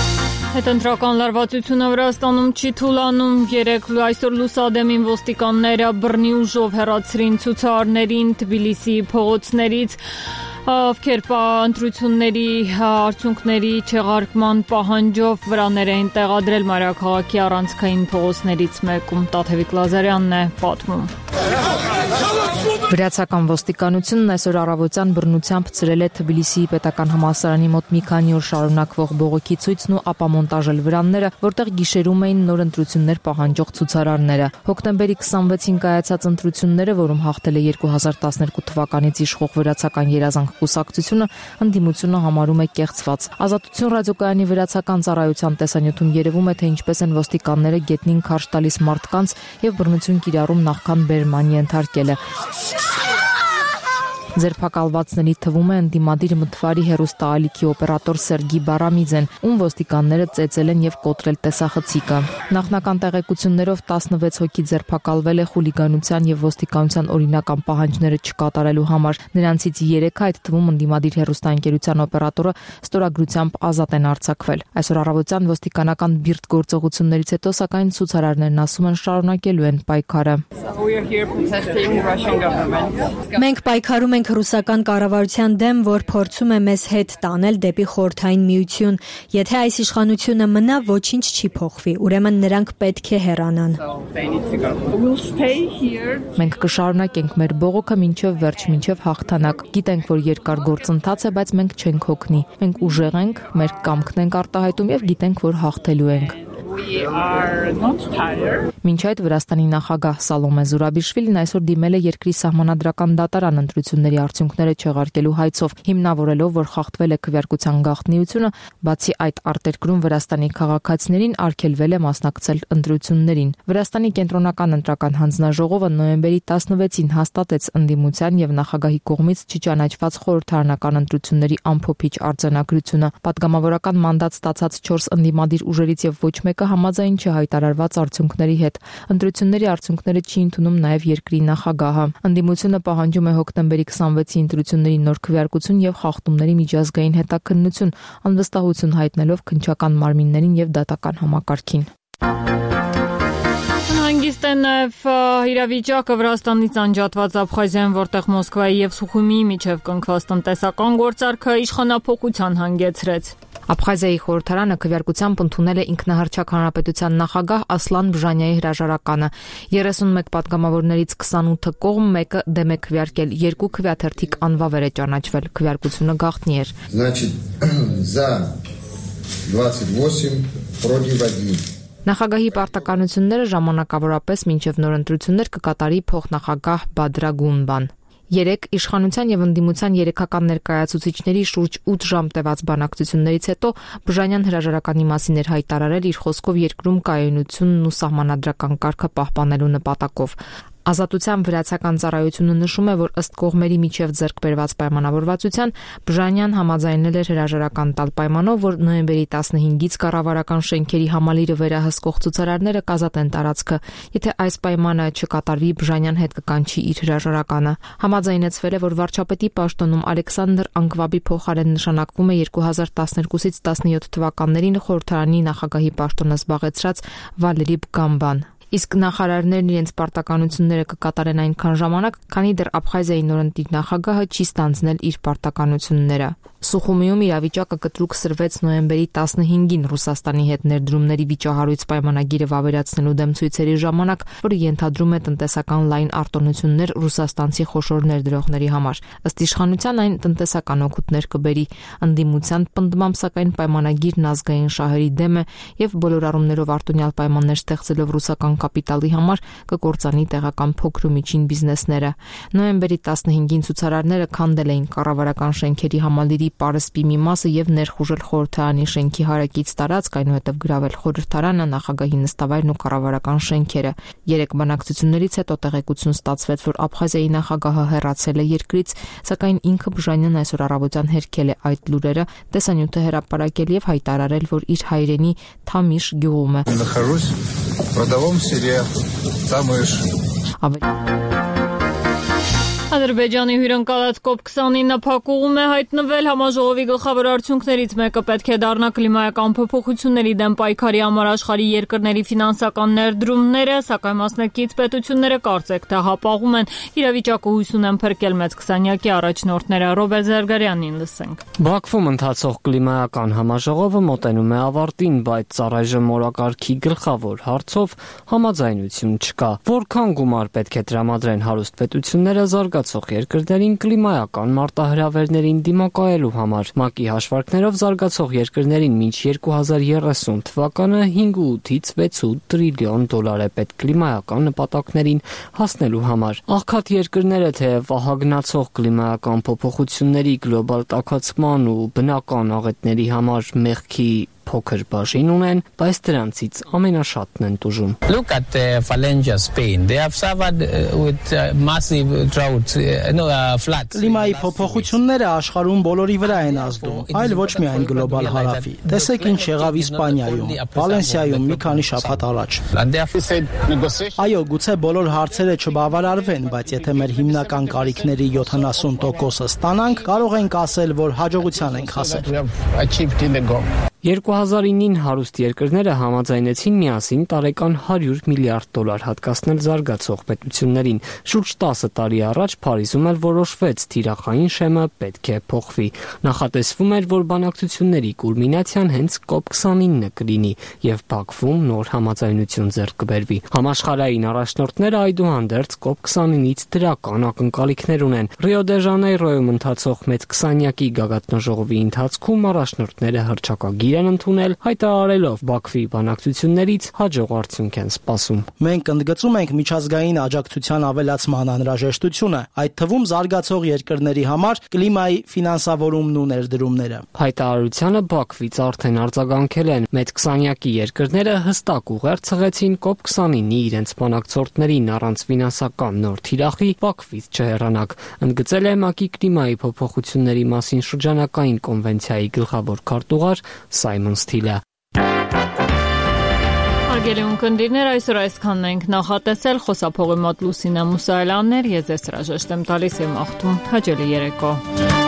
Հետընտրական լարվածությունը Վրաստանում չի թուլանում։ Այսօր լուսադեմին ոստիկանները բռնի ուժով հեռացրին ցուցարարներին Թբիլիսիի փողոցներից, ովքեր ընտրությունների արդյունքների չեղարկման պահանջով վրաներ էին տեղադրել մայրաքաղաքի առանցքային փողոցներից մեկում։ Տաթևիկ Լազարյանն է պատմում։ Վրացական ոստիկանությունն այսօր առավոտյան բռնությամբ ցրել է Թբիլիսիի պետական համալսարանի մոտ մի քանի օր շարունակվող բողոքի ցույցն ու ապամոնտաժել վրանները, որտեղ գիշերում էին նոր ընտրություններ պահանջող ցուցարարները։ Հոկտեմբերի 26-ին կայացած ընտրությունները, որում հաղթել է 2012 թվականից իշխող Վրացական երազանք կուսակցությունը, ընդդիմությունը համարում է կեղծված։ Ազատություն ռադիոկայանի վրացական ծառայության տեսանյութում երևում է, թե ինչպես են ոստիկանները գետնին քարշ տալիս մարդկանց եւ բռնություն կիրառում նախքան բերման ենթարկելը։ Ձերբակալվածների թվում է ընդդիմադիր Մթվարի հեռուստաալիքի օպերատոր Սերգի Բարամիձեն, ում ոստիկանները ծեծել են եւ կոտրել տեսախցիկը։ Նախնական տեղեկություններով 16 հոգի ձերբակալվել է խուլիգանության եւ ոստիկանության օրինական պահանջները չկատարելու համար։ Նրանցից 3-ը, այդ թվում ընդդիմադիր հեռուստաընկերության օպերատորը, ստորագրությամբ ազատ են արձակվել։ Այսօր առավոտյան ոստիկանական բիրտ գործողություններից հետո, սակայն ցուցարարներն ասում են, շարունակելու են պայքարը։ Մենք պայքարում ենք ռուսական կառավարության դեմ, որ փորձում է մեզ հետ տանել դեպի Խորհրդային Միություն։ Եթե այս իշխանությունը մնա, ոչինչ չի փոխվի, ուրեմն նրանք պետք է հեռանան։ Մենք կշարունակենք մեր բողոքը մինչև վերջ, մինչև հաղթանակ։ Գիտենք, որ երկար գործընթաց է, բայց մենք չենք հոգնի։ Մենք ուժեղ ենք, մեր կամքն ենք արտահայտում եւ գիտենք, որ հաղթելու ենք։ Մինչ այդ Վրաստանի նախագահ Սալոմե Զուրաբիշվիլին այսօր դիմել է երկրի սահմանադրական դատարան ընտրությունների արդյունքները չեղարկելու հայցով, հիմնավորելով, որ խախտվել է քվեարկության գաղտնիությունը, բացի այդ արտերկրում Վրաստանի քաղաքացիներին արգելվել է մասնակցել ընտրություններին։ Վրաստանի կենտրոնական ընտրական հանձնաժողովը նոյեմբերի 16-ին հաստատեց ընդդիմության եւ նախագահի կողմից չճանաչված խորհրդարանական ընտրությունների ամփոփիչ արձանագրությունը։ Պատգամավորական մանդատ ստացած 4 ընդդիմադիր ուժերից եւ ոչ մեկը համաձայն չհայտարարված արդյունքների հետ։ Ընտրությունների արդյունքները չի ընդունում նաև երկրի նախագահը։ Ընդդիմությունը պահանջում է հոկտեմբերի 26-ի ընտրությունների նոր քվեարկություն եւ խախտումների միջազգային հետաքննություն, անվստահություն հայտնելով քննչական մարմիններին եւ դատական համակարգին։ Հանգիստ է նաև իրավիճակը Վրաստանից անջատված Աբխազիայում, որտեղ Մոսկվայի եւ Սուխումիի միջև կնքված տնտեսական գործարքը իշխանափոխության հանգեցրեց։ Աբխազիայի խորհրդարանը քվեարկությամբ ընդունել է ինքնահռչակ հանրապետության նախագահ Ասլան Բժանյայի հրաժարականը։ 31 պատգամավորներից 28-ը կողմ, մեկը դեմ է քվեարկել, 2 քվեաթերթիկ անվավեր է ճանաչվել։ Քվեարկությունը գաղտնի էր։ За 28 против 1 Նախագահի պարտականությունները ժամանակավորապես մինչև նոր ընտրություններ կկատարի փոխնախագահ Բադրագունբան։ 3 իշխանության եւ ընդդիմության երեքական ներկայացուցիչների շուրջ 8 ժամ տևած բանակցություններից հետո Բժանյան հրաժարականի մասին էր հայտարարել իր խոսքով երկրում կայունությունն ու սահմանադրական կարգը պահպանելու նպատակով։ Ազատության վրացական ծառայությունը նշում է, որ ըստ կողմերի միջև ձեռք բերված պայմանավորվածության Բժանյան համաձայնել էր հրաժարական տալ պայմանով, որ նոյեմբերի 15-ից կառավարական շենքերի համալիրը վերահսկող ցուցարարները կազատեն տարածքը։ Եթե այս պայմանը չկատարվի, Բժանյան հետ կկանչի իր հրաժարականը։ Համաձայնեցվել է, որ վարչապետի պաշտոնում Ալեքսանդր Անկվաբի փոխարեն նշանակվում է 2012-ից 17 թվականներին խորհրդարանի նախագահի պաշտոնը զբաղեցրած Վալերի Բգամբան։ Իսկ նախարարներն իրենց պարտականությունները կկատարեն այնքան ժամանակ, քանի դեռ Աբխազիայի նորընտիր նախագահը չի ստանձնել իր պարտականությունները։ Սուխումիում իրավիճակը կտրուկ սրվեց նոյեմբերի 15-ին Ռուսաստանի հետ ներդրումների վիճահարույց պայմանագիրը վավերացնելու դեմ ցույցերի ժամանակ, որը ենթադրում է տնտեսական լայն արտոնություններ ռուսաստանցի խոշոր ներդրողների համար։ Ըստ իշխանության այն տնտեսական օգուտներ կբերի։ Ընդդիմության պնդմամբ, սակայն պայմանագիրն ազգային շահերի դեմ է եւ բոլոր առումներով արտոնյալ պայմաններ ստեղծելով ռուսական կապիտալի համար կկործանի տեղական փոքր ու միջին բիզնեսները։ Նոյեմբերի 15-ին ցուցարարները քանդել էին կառավարական շենքերի համալիրի պարսպի մի մասը եւ ներխուժել խորհրդարանի շենքի հարակից տարածք, այնուհետև գրավել խորհրդարանը, նախագահի նստավայրն ու կառավարական շենքերը։ 3 բանակցություններից հետո տեղեկություն ստացվեց, որ Աբխազիայի նախագահը հեռացել է երկրից, սակայն ինքը Բժանյան այսօր առավոտյան հերքել է այդ լուրերը, տեսանյութը հրապարակել եւ հայտարարել, որ իր հայրենի Թամիշ գյուղում է։ Ադրբեջանի հյուրընկալած COP29 փակուղում է հայտնվել համաժողովի գլխավոր արդյունքներից մեկը պետք է դառնա կլիմայական փոփոխությունների դեմ պայքարի համար աշխարհի երկրների ֆինանսական ներդրումները, սակայն մասնակից պետությունները կարծեք թե հապաղում են իրավիճակը հույս ունեն փրկել մեծ 20-յակի առաջնորդները Ռոբերտ Զարգարյանին լսենք։ Բաքվում ընթացող կլիմայական համաժողովը մոտենում է ավարտին, բայց առայժմ օրակարգի գլխավոր հարցով համաձայնություն չկա։ Որքան գումար պետք է տրամադրեն հարուստ պետությունները զարգացող երկրներին կլիմայական մարտահրավերներին դիմակայելու համար։ ՄԱԿ-ի հաշվարկներով զարգացող երկրներին մինչ 2030 թվականը 5.8-ից 6.8 տրիլիոն դոլար է պետք կլիմայական նպատակներին հասնելու համար։ Աղքատ երկրները թեև վահագնացող կլիմայական փոփոխությունների գլոբալ տաքացման ու բնական աղետների համար մեղքի փոքր բաժին ունեն, բայց դրանցից ամենաշատն են տուժում։ Look at Valencia, Spain. They have suffered with massive drought, floods. Կլիմայի փոփոխությունները աշխարհում բոլորի վրա են ազդում, այլ ոչ միայն գլոբալ հարավի։ Տեսեք ինչ եղավ Իսպանիայում, Վալենսիայում մի քանի շաբաթ առաջ։ Այո, գուցե բոլոր հարցերը չբավարարվեն, բայց եթե մեր հիմնական կարիքների 70%-ը ստանանք, կարող ենք ասել, որ հաջողության ենք հասել։ 2009-ին հարուստ երկրները համաձայնեցին միասին տարեկան $100 միլիարդ հատկացնել զարգացող պետություններին։ Շուրջ 10 տարի առաջ Փարիզում էլ որոշվեց թիրախային շեմը պետք է փոխվի։ Նախատեսվում էր, որ բանակցությունների կուլմինացիան հենց COP29 կլինի եւ Բաքվում նոր համաձայնություն ձեռք կբերվի։ Համաշխարհային առաջնորդները այդուհանդերձ COP29-ից դրական ակնկալիքներ ունեն։ Ռիո դե Ժանեյրոյում ընթացող մեծ 20-յակի գագաթնաժողովի ընթացքում առաջնորդները հռչակագիր են ընդունել, հայտարարելով Բաքվի բանակցություններից հաջող արդյունք են սպասում։ Մենք ընդգծում ենք միջազգային աջակցության ավելացման անհրաժեշտությունը, այդ թվում զարգացող երկրների համար կլիմայի ֆինանսավորումն ու ներդրումները։ Հայտարարությանը Բաքվից արդեն արձագանքել են։ Մեծ 20-յակի երկրները հստակ ուղերձ ցղեցին COP29-ի իրենց բանակցորդներին առանց ֆինանսական նոր թիրախի Բաքվից չհեռանաք։ Ընդգծել է ՄԱԿ-ի կլիմայի փոփոխությունների մասին շրջանակային կոնվենցիայի գլխավոր քարտուղար Սայմոն Սթիլը։ Հարգելի ունկնդիրներ, այսօր այսքանն ենք նախատեսել, խոսափողի մոտ Լուսինե Մուսայելյանն էր, ես ձեզ հրաժեշտ եմ տալիս եւ մաղթում հաջողի երեկո։